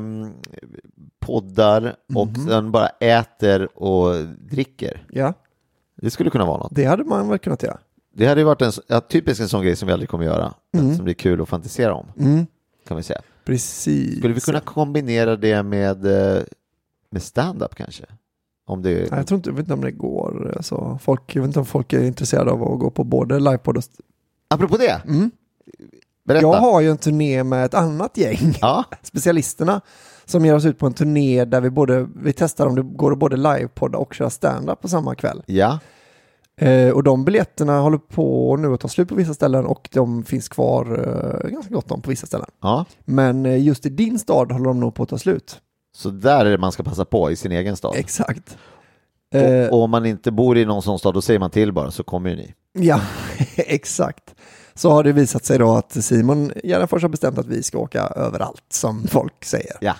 poddar och sen bara äter och dricker. Ja. Det skulle kunna vara något. Det hade man väl kunnat göra. Det hade varit typiskt en sån grej som vi aldrig kommer göra. Som det är kul att fantisera om. Kan vi säga. Precis. Skulle vi kunna kombinera det med stand-up kanske? Om det... Jag vet inte om det går. Alltså, jag vet inte om folk är intresserade av att gå på både livepodd och... Apropå det? Berätta. Jag har ju en turné med ett annat gäng. Ja. Specialisterna. Som ger oss ut på en turné där vi testar om det går att både livepodda och köra stand-up på samma kväll. Ja. Och de biljetterna håller på nu att ta slut på vissa ställen och de finns kvar ganska gott om på vissa ställen. Ja. Men just i din stad håller de nog på att ta slut. Så där är det man ska passa på i sin egen stad. Exakt. Och om man inte bor i någon sån stad, då säger man till bara, så kommer ju ni. Ja, exakt. Så har det visat sig då att Simon Gärdenfors har bestämt att vi ska åka överallt som folk säger. Ja.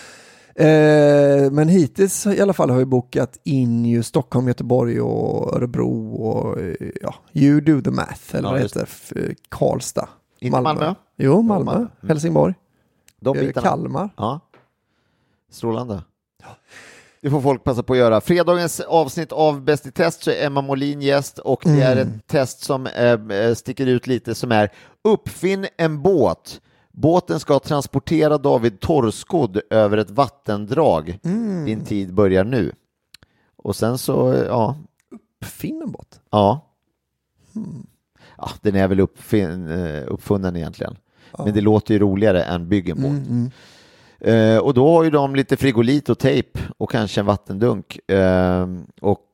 Men hittills i alla fall har vi bokat in ju Stockholm, Göteborg och Örebro och you do the math, eller vad heter Karlstad. Malmö? Jo, Malmö. Helsingborg. Kalmar. Ja. Strålande. Det får folk passa på att göra. Fredagens avsnitt av Bäst i test så är Emma Molin gäst och det är ett test som sticker ut lite som är uppfinn en båt. Båten ska transportera David Torskodd över ett vattendrag. Din tid börjar nu. Och sen så, Uppfinn en båt? Ja. Ja, den är väl uppfunnen egentligen. Ja. Men det låter ju roligare än bygg en båt. Och då har ju de lite frigolit och tejp och kanske en vattendunk. Och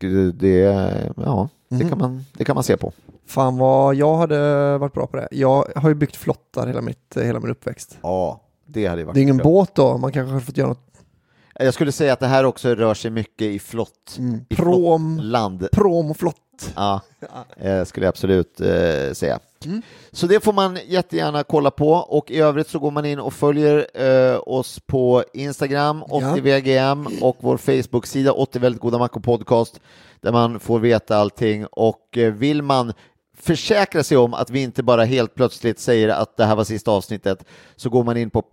det kan man se på. Fan vad jag hade varit bra på det. Jag har ju byggt flottar hela min uppväxt. Ja, det hade varit. Det är ingen båt då, man kanske har fått göra något. Jag skulle säga att det här också rör sig mycket i flott. I flottland. Prom och flott. Ja, skulle jag absolut säga. Så det får man jättegärna kolla på och i övrigt så går man in och följer oss på Instagram 80VGM och vår Facebook-sida 80 väldigt goda mackor podcast där man får veta allting och vill man försäkra sig om att vi inte bara helt plötsligt säger att det här var sista avsnittet så går man in på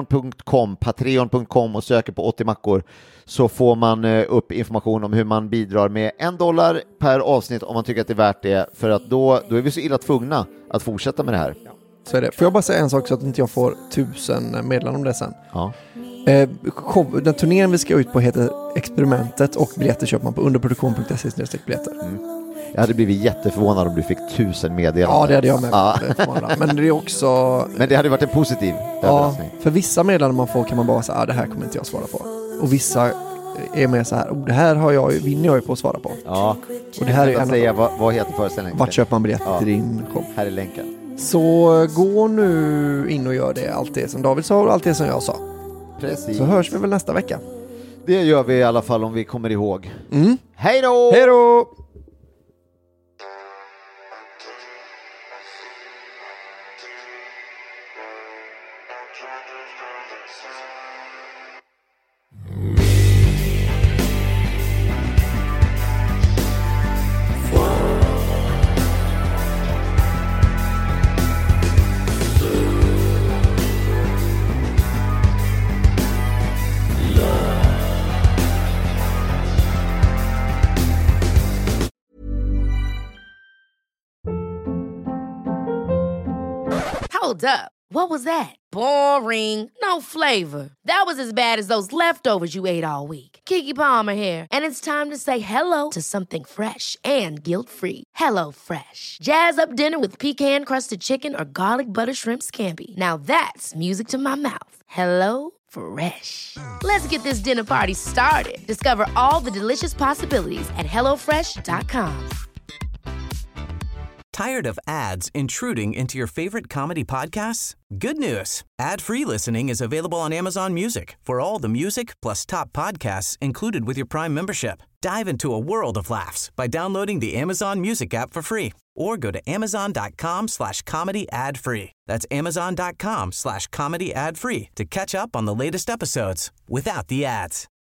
patreon.com och söker på 80 mackor så får man upp information om hur man bidrar med $1 per avsnitt om man tycker att det är värt det för att då är vi så illa tvungna att fortsätta med det här. Så är det. Får jag bara säga en sak så att inte jag får 1000 meddelanden om det sen? Ja. Den turnén vi ska ut på heter Experimentet och biljetter köper man på underproduktion.se/biljetter. Jag hade blivit jätteförvånad om du fick 1000 meddelanden. Ja, det hade jag med. Men det är också... Men det hade varit en positiv överraskning. För vissa meddelanden man får kan man bara säga det här kommer inte jag svara på. Och vissa är med så här, det här vinner jag ju på att svara på. Ja, och det här är en säga, vad heter föreställningen? Vart köper man biljetter till din show? Här är länken. Så gå nu in och gör det, allt det som David sa och allt det som jag sa. Precis. Så hörs vi väl nästa vecka. Det gör vi i alla fall om vi kommer ihåg. Hej då! Hej då! Hold up. What was that? Boring. No flavor. That was as bad as those leftovers you ate all week. Keke Palmer here, and it's time to say hello to something fresh and guilt-free. Hello Fresh. Jazz up dinner with pecan-crusted chicken or garlic butter shrimp scampi. Now that's music to my mouth. Hello Fresh. Let's get this dinner party started. Discover all the delicious possibilities at hellofresh.com. Tired of ads intruding into your favorite comedy podcasts? Good news. Ad-free listening is available on Amazon Music for all the music plus top podcasts included with your Prime membership. Dive into a world of laughs by downloading the Amazon Music app for free or go to amazon.com/comedy ad-free. That's amazon.com/comedy ad-free to catch up on the latest episodes without the ads.